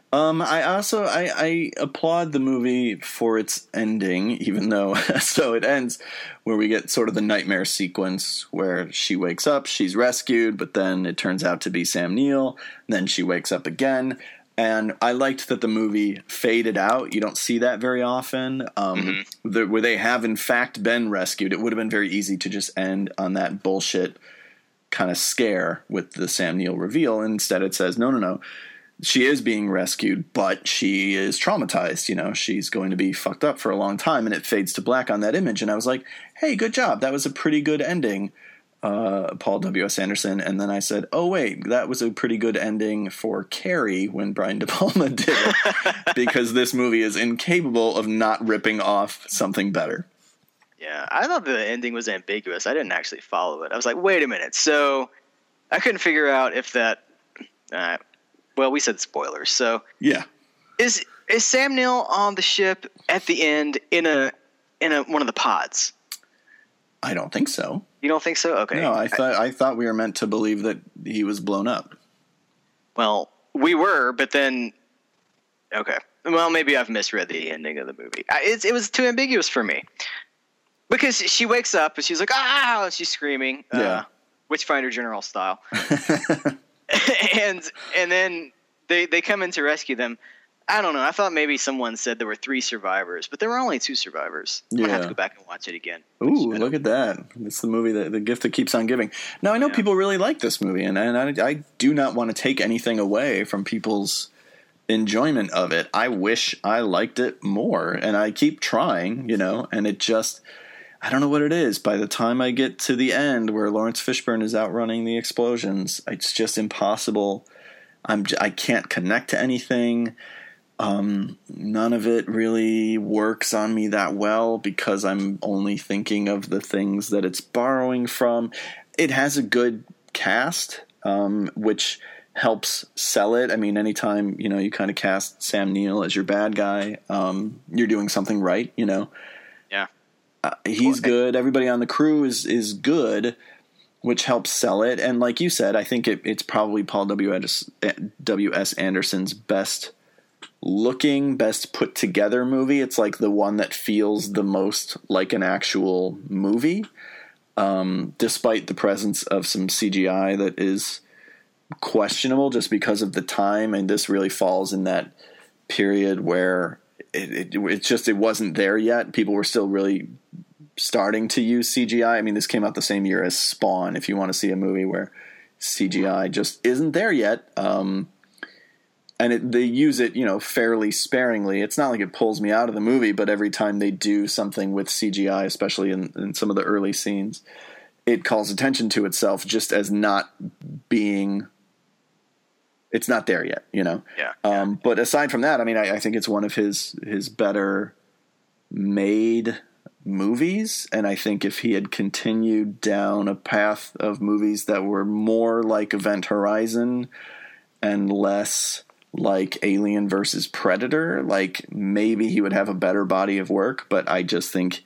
A: I applaud the movie for its ending, even though so it ends where we get sort of the nightmare sequence where she wakes up, she's rescued, but then it turns out to be Sam Neill. Then she wakes up again. And I liked that the movie faded out. You don't see that very often. Where they have, in fact, been rescued. It would have been very easy to just end on that bullshit kind of scare with the Sam Neill reveal. Instead, it says, no. She is being rescued, but she is traumatized. You know, she's going to be fucked up for a long time. And it fades to black on that image. And I was like, hey, good job. That was a pretty good ending. Paul W.S. Anderson, and then I said, oh, wait, that was a pretty good ending for Carrie when Brian De Palma did it, because this movie is incapable of not ripping off something better.
B: Yeah, I thought the ending was ambiguous. I didn't actually follow it. I was like, wait a minute. So I couldn't figure out if that well, we said spoilers. So
A: yeah.
B: Is Sam Neill on the ship at the end in a one of the pods?
A: I don't think so.
B: You don't think so? Okay.
A: No, I thought we were meant to believe that he was blown up.
B: Well, we were, but then okay. Well, maybe I've misread the ending of the movie. It was too ambiguous for me. Because she wakes up and she's like, ah, she's screaming.
A: Yeah.
B: Witchfinder General style. and then they come in to rescue them. I don't know. I thought maybe someone said there were 3 survivors, but there were only 2 survivors. I'm going to have to go back and watch it again.
A: Ooh, look at that. It's the movie, the gift that keeps on giving. Now, I know people really like this movie, and I do not want to take anything away from people's enjoyment of it. I wish I liked it more, and I keep trying, you know, and it just, I don't know what it is. By the time I get to the end where Lawrence Fishburne is outrunning the explosions, it's just impossible. I can't connect to anything. None of it really works on me that well because I'm only thinking of the things that it's borrowing from. It has a good cast, which helps sell it. I mean, anytime, you know, you kind of cast Sam Neill as your bad guy, you're doing something right, you know?
B: Yeah.
A: He's good. Everybody on the crew is good, which helps sell it. And like you said, I think it's probably Paul W.S. Anderson's best looking, best put together movie. It's like the one that feels the most like an actual movie, despite the presence of some CGI that is questionable just because of the time. And this really falls in that period where it wasn't there yet. People were still really starting to use CGI. I mean, this came out the same year as Spawn, if you want to see a movie where CGI just isn't there yet. And they use it, you know, fairly sparingly. It's not like it pulls me out of the movie, but every time they do something with CGI, especially in some of the early scenes, it calls attention to itself just as not being, it's not there yet, you know?
B: Yeah.
A: But aside from that, I mean, I think it's one of his better made movies. And I think if he had continued down a path of movies that were more like Event Horizon and less like Alien versus Predator, like maybe he would have a better body of work. But I just think,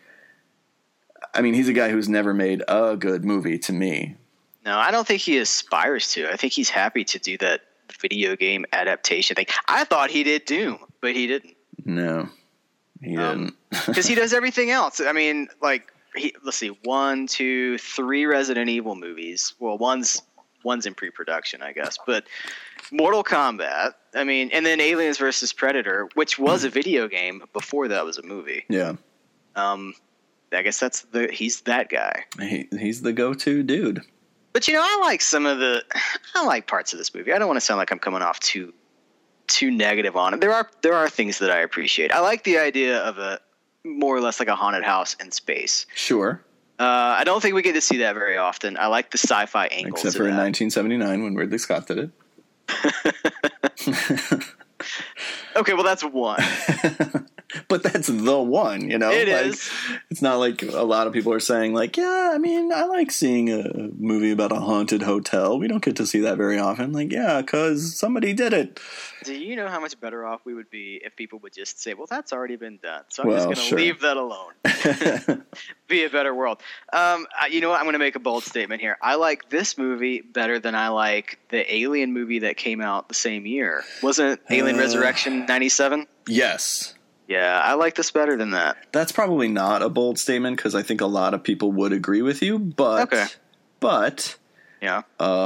A: I mean, he's a guy who's never made a good movie to me.
B: No, I don't think he aspires to. I think he's happy to do that video game adaptation thing. I thought he did Doom, but he didn't.
A: No, he didn't.
B: Because he does everything else. I mean, like, let's see, 1, 2, 3 Resident Evil movies. Well, one's in pre-production, I guess. But Mortal Kombat. I mean, and then Aliens versus Predator, which was a video game before that was a movie.
A: Yeah.
B: I guess he's that guy.
A: He's the go-to dude.
B: But I like parts of this movie. I don't want to sound like I'm coming off too negative on it. There are things that I appreciate. I like the idea of a more or less like a haunted house in space.
A: Sure.
B: I don't think we get to see that very often. I like the sci-fi angle.
A: Except for in 1979 when Ridley Scott did it.
B: Okay, well that's one.
A: But that's the one,
B: It is.
A: It's not like a lot of people are saying, like, yeah, I mean, I like seeing a movie about a haunted hotel. We don't get to see that very often. Like, yeah, because somebody did it.
B: Do you know how much better off we would be if people would just say, well, that's already been done, so I'm just going to leave that alone. Be a better world. You know what? I'm going to make a bold statement here. I like this movie better than I like the Alien movie that came out the same year. Wasn't Alien Resurrection 97?
A: Yes.
B: Yeah, I like this better than that.
A: That's probably not a bold statement because I think a lot of people would agree with you. But,
B: yeah,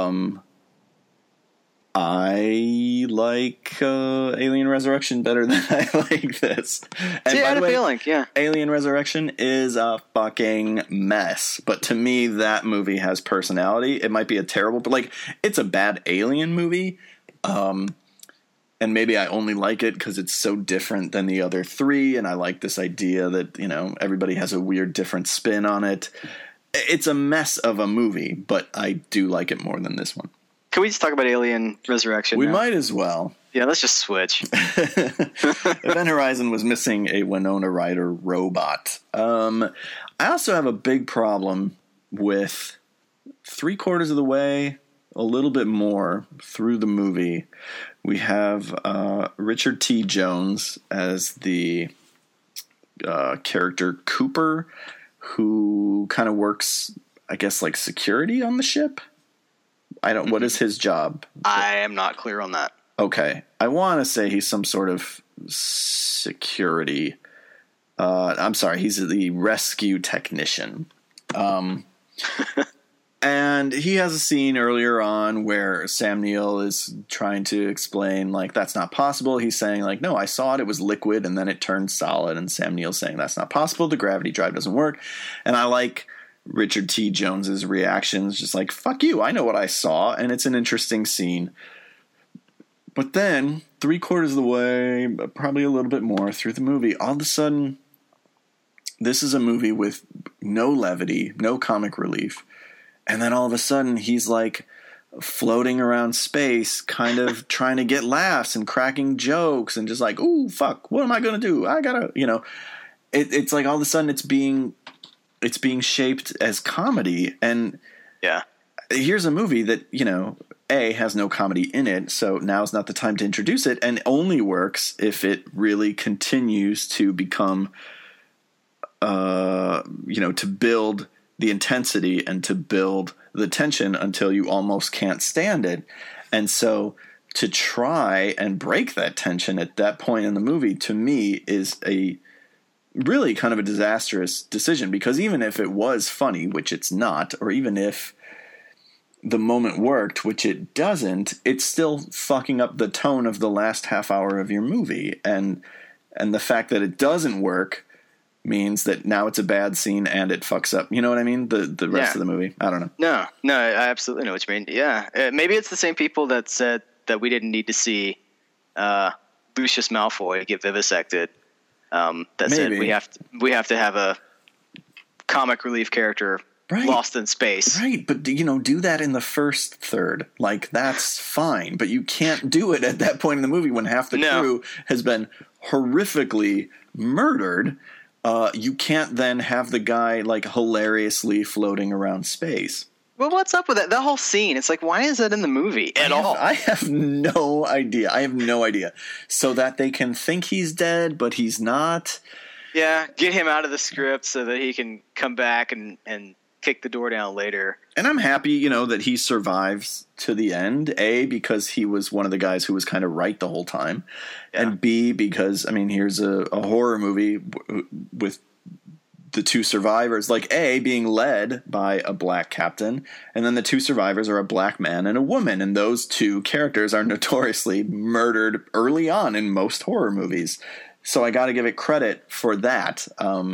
A: I like Alien Resurrection better than I like this. And
B: I had a feeling, yeah.
A: Alien Resurrection is a fucking mess. But to me, that movie has personality. It might be a terrible, but like, it's a bad Alien movie. And maybe I only like it because it's so different than the other three, and I like this idea that, everybody has a weird different spin on it. It's a mess of a movie, but I do like it more than this one.
B: Can we just talk about Alien Resurrection
A: We
B: now?
A: might as well.
B: Yeah, let's just switch.
A: Event Horizon was missing a Winona Ryder robot. I also have a big problem with 3/4 of the way, a little bit more through the movie. We have Richard T. Jones as the character Cooper, who kind of works, I guess, like security on the ship. What is his job?
B: I am not clear on that.
A: Okay. I want to say he's some sort of security. I'm sorry. He's the rescue technician. And he has a scene earlier on where Sam Neill is trying to explain, like, that's not possible. He's saying, like, no, I saw it. It was liquid, and then it turned solid. And Sam Neill's saying that's not possible. The gravity drive doesn't work. And I like Richard T. Jones's reactions, just like, fuck you. I know what I saw. And it's an interesting scene. But then, 3/4 of the way, probably a little bit more through the movie, all of a sudden, this is a movie with no levity, no comic relief. And then all of a sudden, he's like floating around space, kind of trying to get laughs and cracking jokes and just like, ooh, fuck, what am I going to do? I gotta, it's like all of a sudden it's being shaped as comedy. And
B: yeah,
A: here's a movie that, A, has no comedy in it. So now's not the time to introduce it, and only works if it really continues to become, to build the intensity and to build the tension until you almost can't stand it. And so to try and break that tension at that point in the movie, to me, is a really kind of a disastrous decision, because even if it was funny, which it's not, or even if the moment worked, which it doesn't, it's still fucking up the tone of the last half hour of your movie. And the fact that it doesn't work means that now it's a bad scene and it fucks up. You know what I mean? The rest of the movie. I don't know.
B: No, I absolutely know what you mean. Yeah. Maybe it's the same people that said that we didn't need to see Lucius Malfoy get vivisected. That said we have to have a comic relief character lost in space.
A: Right. But, do that in the first third. Like, that's fine. But you can't do it at that point in the movie when half the crew has been horrifically murdered. You can't then have the guy, like, hilariously floating around space.
B: Well, what's up with that? The whole scene. It's like, why is that in the movie at all?
A: I have no idea. So that they can think he's dead, but he's not.
B: Yeah, get him out of the script so that he can come back and kick the door down later.
A: And I'm happy, that he survives to the end. A, because he was one of the guys who was kind of right the whole time. Yeah. And B, because, here's a horror movie with the two survivors, like being led by a black captain, and then the two survivors are a black man and a woman, and those two characters are notoriously murdered early on in most horror movies. So I got to give it credit for that.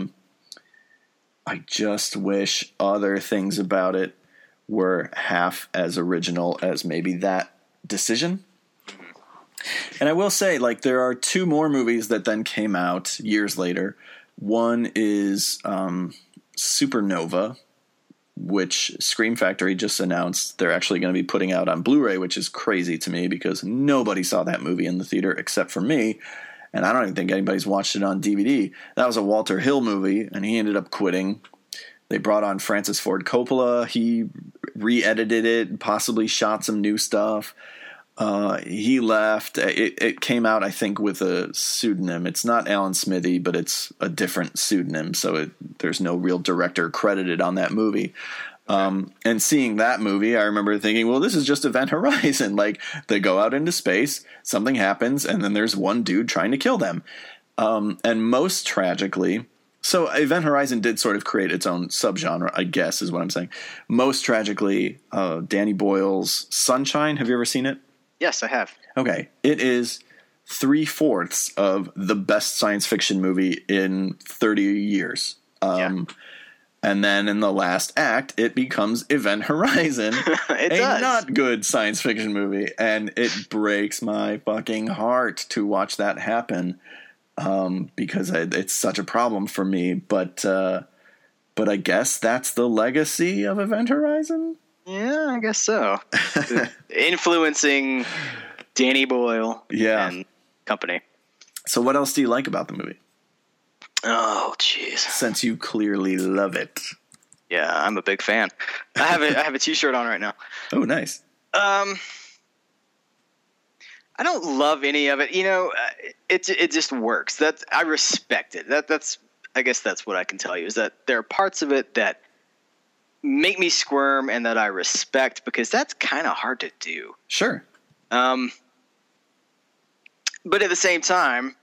A: I just wish other things about it were half as original as maybe that decision. And I will say, like, there are two more movies that then came out years later. One is Supernova, which Scream Factory just announced they're actually going to be putting out on Blu-ray, which is crazy to me because nobody saw that movie in the theater except for me. And I don't even think anybody's watched it on DVD. That was a Walter Hill movie, and he ended up quitting. They brought on Francis Ford Coppola. He re-edited it, possibly shot some new stuff. He left. It came out, I think, with a pseudonym. It's not Alan Smithy, but it's a different pseudonym, so there's no real director credited on that movie. And seeing that movie, I remember thinking, well, this is just Event Horizon. Like, they go out into space, something happens, and then there's one dude trying to kill them. And most tragically, so Event Horizon did sort of create its own subgenre, I guess, is what I'm saying. Most tragically, Danny Boyle's Sunshine. Have you ever seen it?
B: Yes, I have.
A: Okay. It is 3/4 of the best science fiction movie in 30 years. And then in the last act, it becomes Event Horizon, not good science fiction movie. And it breaks my fucking heart to watch that happen because it's such a problem for me. But I guess that's the legacy of Event Horizon?
B: Yeah, I guess so. Influencing Danny Boyle and company.
A: So what else do you like about the movie?
B: Oh, jeez.
A: Since you clearly love it.
B: Yeah, I'm a big fan. I have a T-shirt on right now.
A: Oh, nice.
B: I don't love any of it. You know, it just works. I respect it. I guess that's what I can tell you is that there are parts of it that make me squirm and that I respect because that's kind of hard to do.
A: Sure.
B: But at the same time,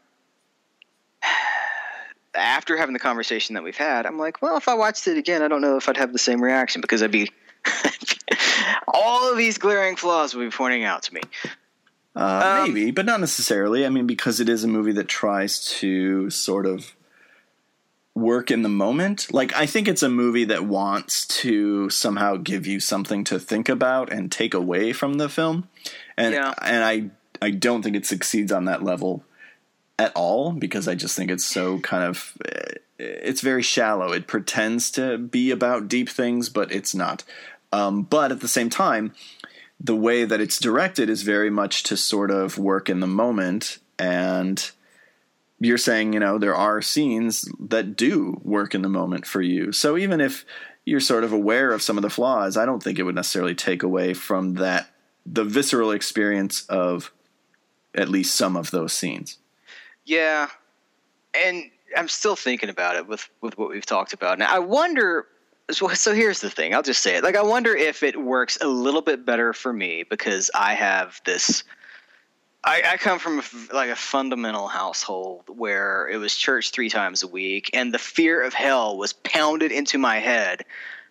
B: after having the conversation that we've had, I'm like, well, if I watched it again, I don't know if I'd have the same reaction because I'd be all of these glaring flaws would be pointing out to me.
A: Maybe, but not necessarily. I mean, because it is a movie that tries to sort of work in the moment. Like, I think it's a movie that wants to somehow give you something to think about and take away from the film. And I don't think it succeeds on that level at all because I just think it's so kind of it's very shallow. It pretends to be about deep things, but it's not. But at the same time, the way that it's directed is very much to sort of work in the moment. And you're saying, you know, there are scenes that do work in the moment for you. So even if you're sort of aware of some of the flaws, I don't think it would necessarily take away from the visceral experience of at least some of those scenes.
B: Yeah. And I'm still thinking about it with what we've talked about. Now, I wonder, so here's the thing. I'll just say it. Like, I wonder if it works a little bit better for me because I have this, I come from a fundamental household where it was church 3 times a week and the fear of hell was pounded into my head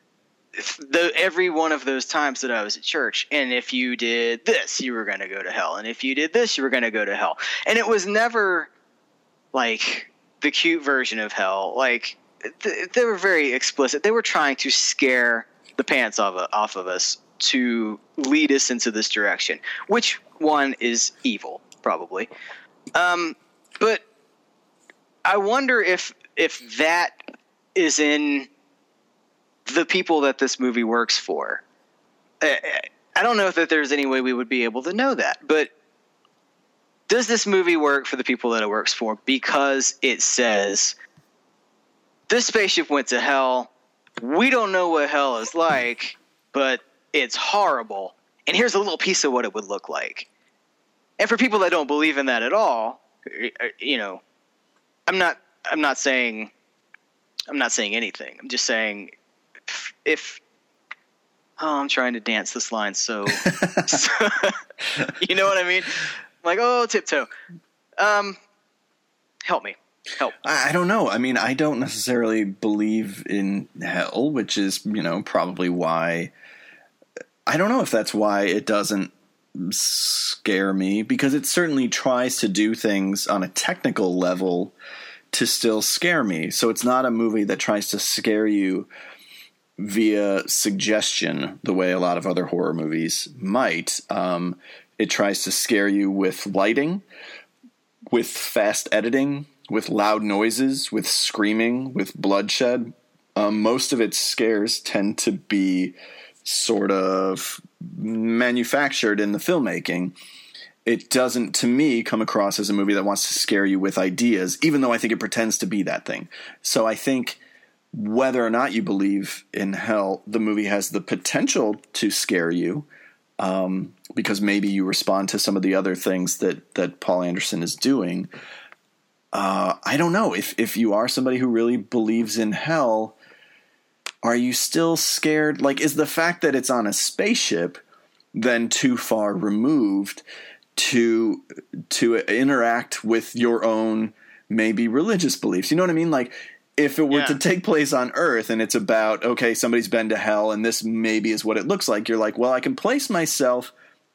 B: every one of those times that I was at church. And if you did this, you were going to go to hell. And if you did this, you were going to go to hell. And it was never like the cute version of hell. Like they were very explicit. They were trying to scare the pants off of us to lead us into this direction, which one is evil, probably. But I wonder if that is in the people that this movie works for. I don't know that there's any way we would be able to know that, but does this movie work for the people that it works for because it says this spaceship went to hell. We don't know what hell is like, but it's horrible. And here's a little piece of what it would look like. And for people that don't believe in that at all, you know, I'm not saying anything. I'm just saying if I'm trying to dance this line so you know what I mean? Like, oh, tiptoe. Help me. Help.
A: I don't know. I mean, I don't necessarily believe in hell, which is, probably why. I don't know if that's why it doesn't scare me, because it certainly tries to do things on a technical level to still scare me. So it's not a movie that tries to scare you via suggestion the way a lot of other horror movies might. It tries to scare you with lighting, with fast editing, with loud noises, with screaming, with bloodshed. Most of its scares tend to be sort of manufactured in the filmmaking. It doesn't, to me, come across as a movie that wants to scare you with ideas, even though I think it pretends to be that thing. So I think whether or not you believe in hell, the movie has the potential to scare you, because maybe you respond to some of the other things that Paul Anderson is doing. I don't know. If you are somebody who really believes in hell, are you still scared? Like, is the fact that it's on a spaceship then too far removed to interact with your own maybe religious beliefs? You know what I mean? Like, if it were to take place on Earth and it's about, okay, somebody's been to hell and this maybe is what it looks like, you're like, well, I can place myself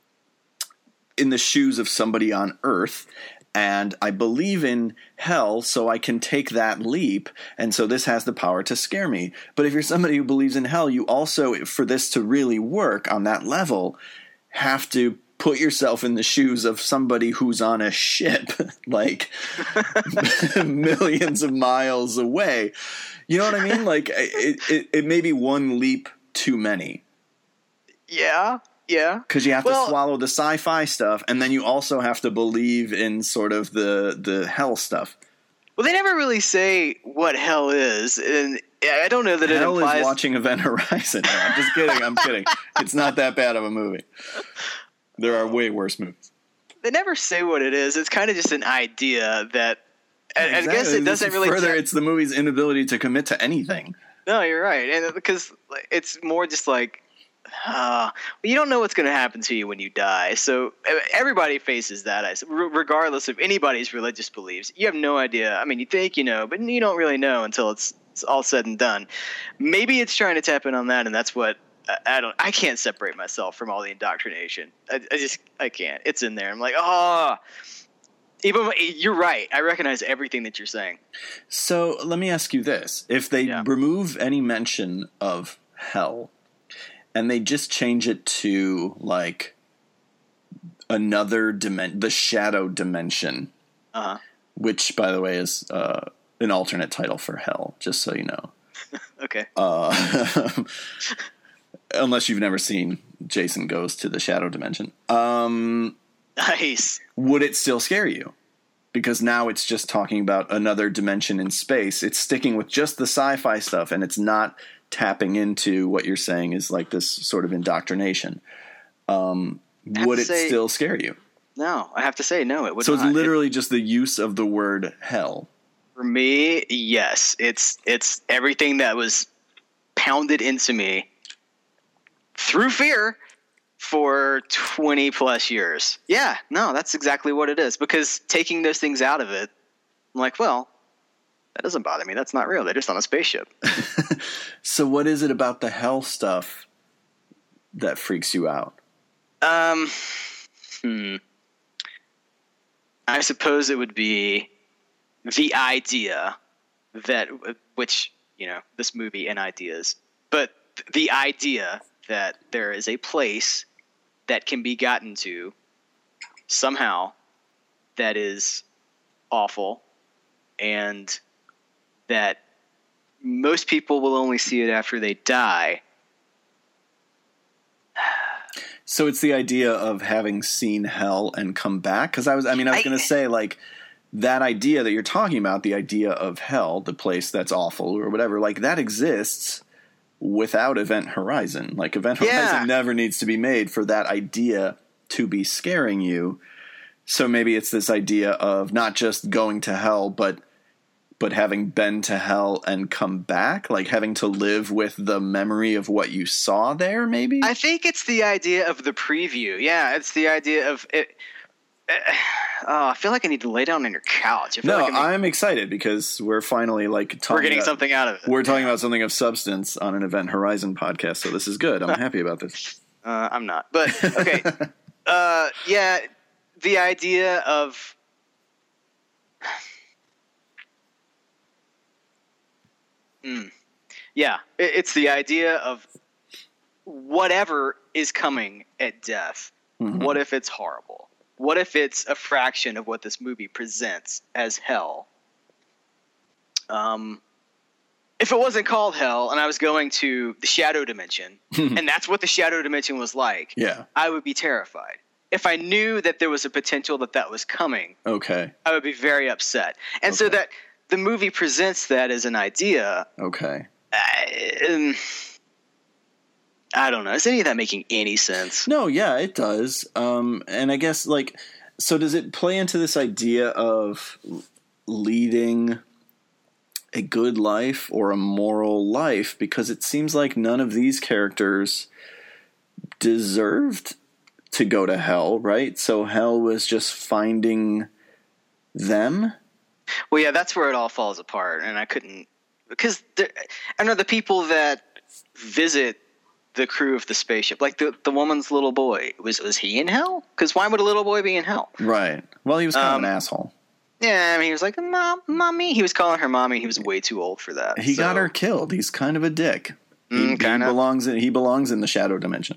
A: in the shoes of somebody on Earth, and I believe in hell, so I can take that leap, and so this has the power to scare me. But if you're somebody who believes in hell, you also, for this to really work on that level, have to put yourself in the shoes of somebody who's on a ship, like millions of miles away. You know what I mean? Like, it may be one leap too many.
B: Yeah. Yeah.
A: Because you have to swallow the sci-fi stuff, and then you also have to believe in sort of the hell stuff.
B: Well, they never really say what hell is, and I don't know that
A: hell
B: it implies...
A: Hell is watching Event Horizon. No, I'm just kidding. I'm kidding. It's not that bad of a movie. There are way worse movies.
B: They never say what it is. It's kind of just an idea that... Exactly. I guess it doesn't really...
A: Further, it's the movie's inability to commit to anything.
B: No, you're right. And because it's more just like... you don't know what's going to happen to you when you die. So everybody faces that, regardless of anybody's religious beliefs. You have no idea. I mean, you think you know, but you don't really know until it's all said and done. Maybe it's trying to tap in on that, and that's what I can't separate myself from all the indoctrination. I can't. It's in there. I'm like, even you're right. I recognize everything that you're saying.
A: So let me ask you this: if they remove any mention of hell, and they just change it to, like, another dimension, the shadow dimension, which, by the way, is an alternate title for hell, just so you know.
B: Okay.
A: Unless you've never seen Jason Goes to the Shadow Dimension.
B: Nice.
A: Would it still scare you? Because now it's just talking about another dimension in space. It's sticking with just the sci-fi stuff, and it's not tapping into what you're saying is like this sort of indoctrination. Would it still scare you?
B: No, I have to say no, it would
A: not.
B: So
A: it's literally just the use of the word hell.
B: For me, yes. It's everything that was pounded into me through fear for 20 plus years. Yeah, no, that's exactly what it is. Because taking those things out of it, I'm like, well, that doesn't bother me. That's not real. They're just on a spaceship.
A: So what is it about the hell stuff that freaks you out?
B: I suppose it would be the idea that, which, this movie and ideas, but the idea that there is a place that can be gotten to somehow that is awful, and that most people will only see it after they die.
A: So it's the idea of having seen hell and come back? Because I was going to say, like, that idea that you're talking about, the idea of hell, the place that's awful or whatever, like, that exists without Event Horizon. Like, Event Horizon never needs to be made for that idea to be scaring you. So maybe it's this idea of not just going to hell, but having been to hell and come back, like having to live with the memory of what you saw there, maybe?
B: I think it's the idea of the preview. Yeah, it's the idea of it. I feel like I need to lay down on your couch.
A: I'm excited because we're finally
B: we're getting something out of it.
A: We're talking about something of substance on an Event Horizon podcast, so this is good. I'm happy about this.
B: I'm not, but okay. Yeah, the idea of it's the idea of whatever is coming at death. Mm-hmm. What if it's horrible? What if it's a fraction of what this movie presents as hell? If it wasn't called hell and I was going to the shadow dimension and that's what the shadow dimension was like, I would be terrified. If I knew that there was a potential that was coming, I would be very upset. And so that the movie presents that as an idea. I don't know. Is any of that making any sense?
A: No, yeah, it does. And I guess, like, so does it play into this idea of leading a good life or a moral life? Because it seems like none of these characters deserved to go to hell, right? So hell was just finding them?
B: Well, yeah, that's where it all falls apart. And I couldn't... Because I know the people that visit the crew of the spaceship, like the woman's little boy, was he in hell? Because why would a little boy be in hell?
A: Right. Well, he was kind of an asshole.
B: Yeah, I mean, he was like, mommy. He was calling her mommy. He was way too old for that.
A: He got her killed. He's kind of a dick. He belongs in the shadow dimension.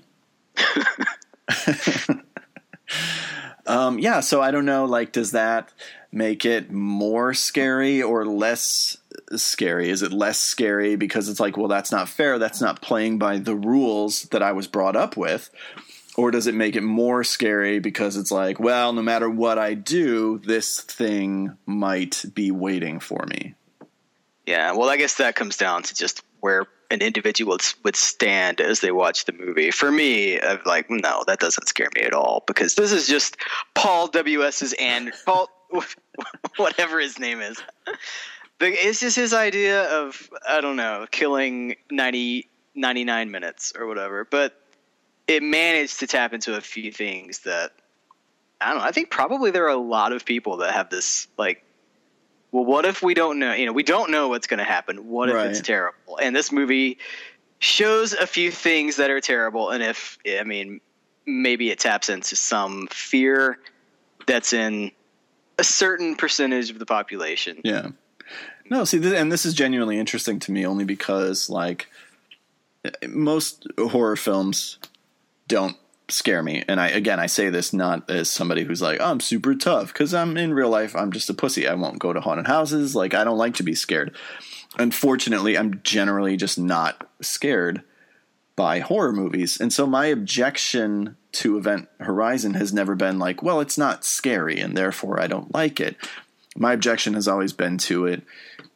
A: So I don't know, like, does that make it more scary or less scary? Is it less scary because it's like, well, that's not fair, that's not playing by the rules that I was brought up with? Or does it make it more scary because it's like, well, no matter what I do, this thing might be waiting for me?
B: Yeah, well, I guess that comes down to just where an individual would stand as they watch the movie. For me, I'm like, no, that doesn't scare me at all, because this is just Paul W.S.'s and Paul, whatever his name is. It's just his idea of, I don't know, killing 99 minutes or whatever. But it managed to tap into a few things that, I don't know, I think probably there are a lot of people that have this, like, well, what if we don't know? We don't know what's going to happen. What if it's terrible? And this movie shows a few things that are terrible. And maybe it taps into some fear that's in a certain percentage of the population.
A: Yeah. No, see, this is genuinely interesting to me only because, like, most horror films don't scare me. And I say this not as somebody who's like, oh, I'm super tough, because I'm in real life, I'm just a pussy. I won't go to haunted houses. Like, I don't like to be scared. Unfortunately, I'm generally just not scared by horror movies. And so my objection to Event Horizon has never been like, well, it's not scary and therefore I don't like it. My objection has always been to it,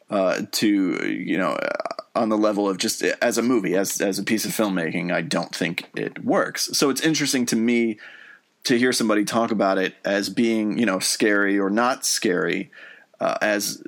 A: on the level of just as a movie, as a piece of filmmaking, I don't think it works. So it's interesting to me to hear somebody talk about it as being, scary or not scary, as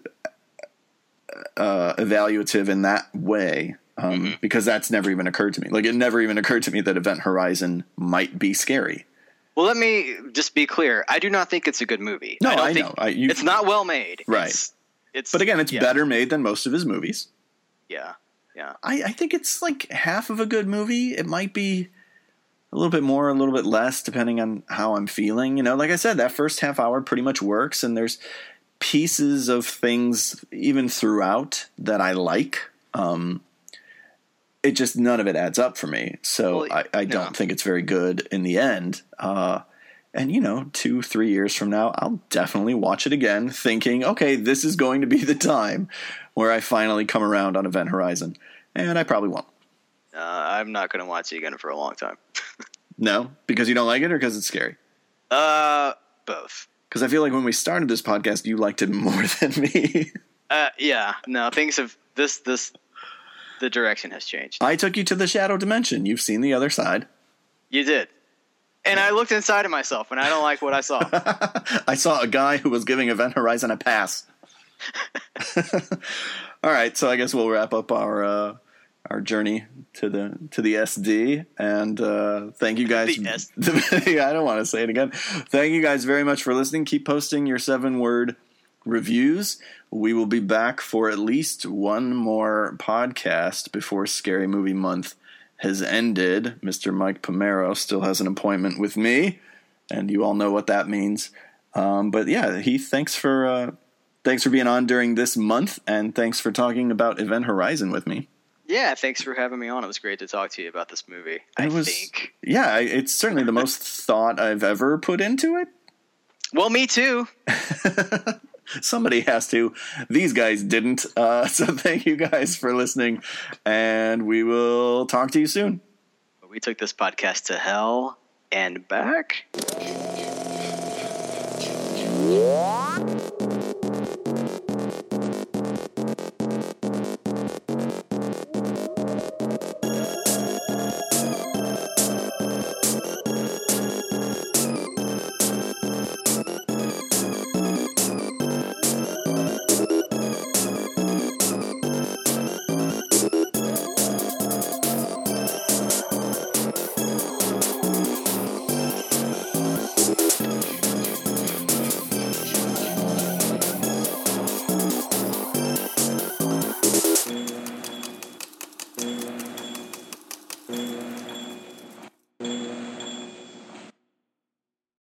A: evaluative in that way, because that's never even occurred to me. Like, it never even occurred to me that Event Horizon might be scary.
B: Well, let me just be clear. I do not think it's a good movie.
A: No,
B: I know. It's not well made.
A: Right. But again, it's better made than most of his movies.
B: Yeah, yeah.
A: I think it's like half of a good movie. It might be a little bit more, a little bit less, depending on how I'm feeling. Like I said, that first half hour pretty much works, and there's pieces of things even throughout that I like. It just, none of it adds up for me. So I don't think it's very good in the end. And 2-3 years from now, I'll definitely watch it again thinking, okay, this is going to be the time where I finally come around on Event Horizon. And I probably won't.
B: I'm not going to watch it again for a long time.
A: No? Because you don't like it or because it's scary?
B: Both.
A: Because I feel like when we started this podcast, you liked it more than me.
B: Yeah. No, things have... The direction has changed.
A: I took you to the shadow dimension. You've seen the other side.
B: You did. And I looked inside of myself, and I don't like what I saw.
A: I saw a guy who was giving Event Horizon a pass. All right, so I guess we'll wrap up our our journey to the SD, and thank you guys. I don't want to say it again. Thank you guys very much for listening. Keep posting your 7-word reviews. We will be back for at least one more podcast before Scary Movie Month has ended. Mr. Mike Pomero still has an appointment with me, and you all know what that means. But yeah, Heath, thanks for being on during this month, and thanks for talking about Event Horizon with me.
B: Yeah, thanks for having me on. It was great to talk to you about this movie. I think.
A: Yeah, it's certainly the most thought I've ever put into it.
B: Well, me too.
A: Somebody has to. These guys didn't. So thank you guys for listening, and we will talk to you soon.
B: We took this podcast to hell and back.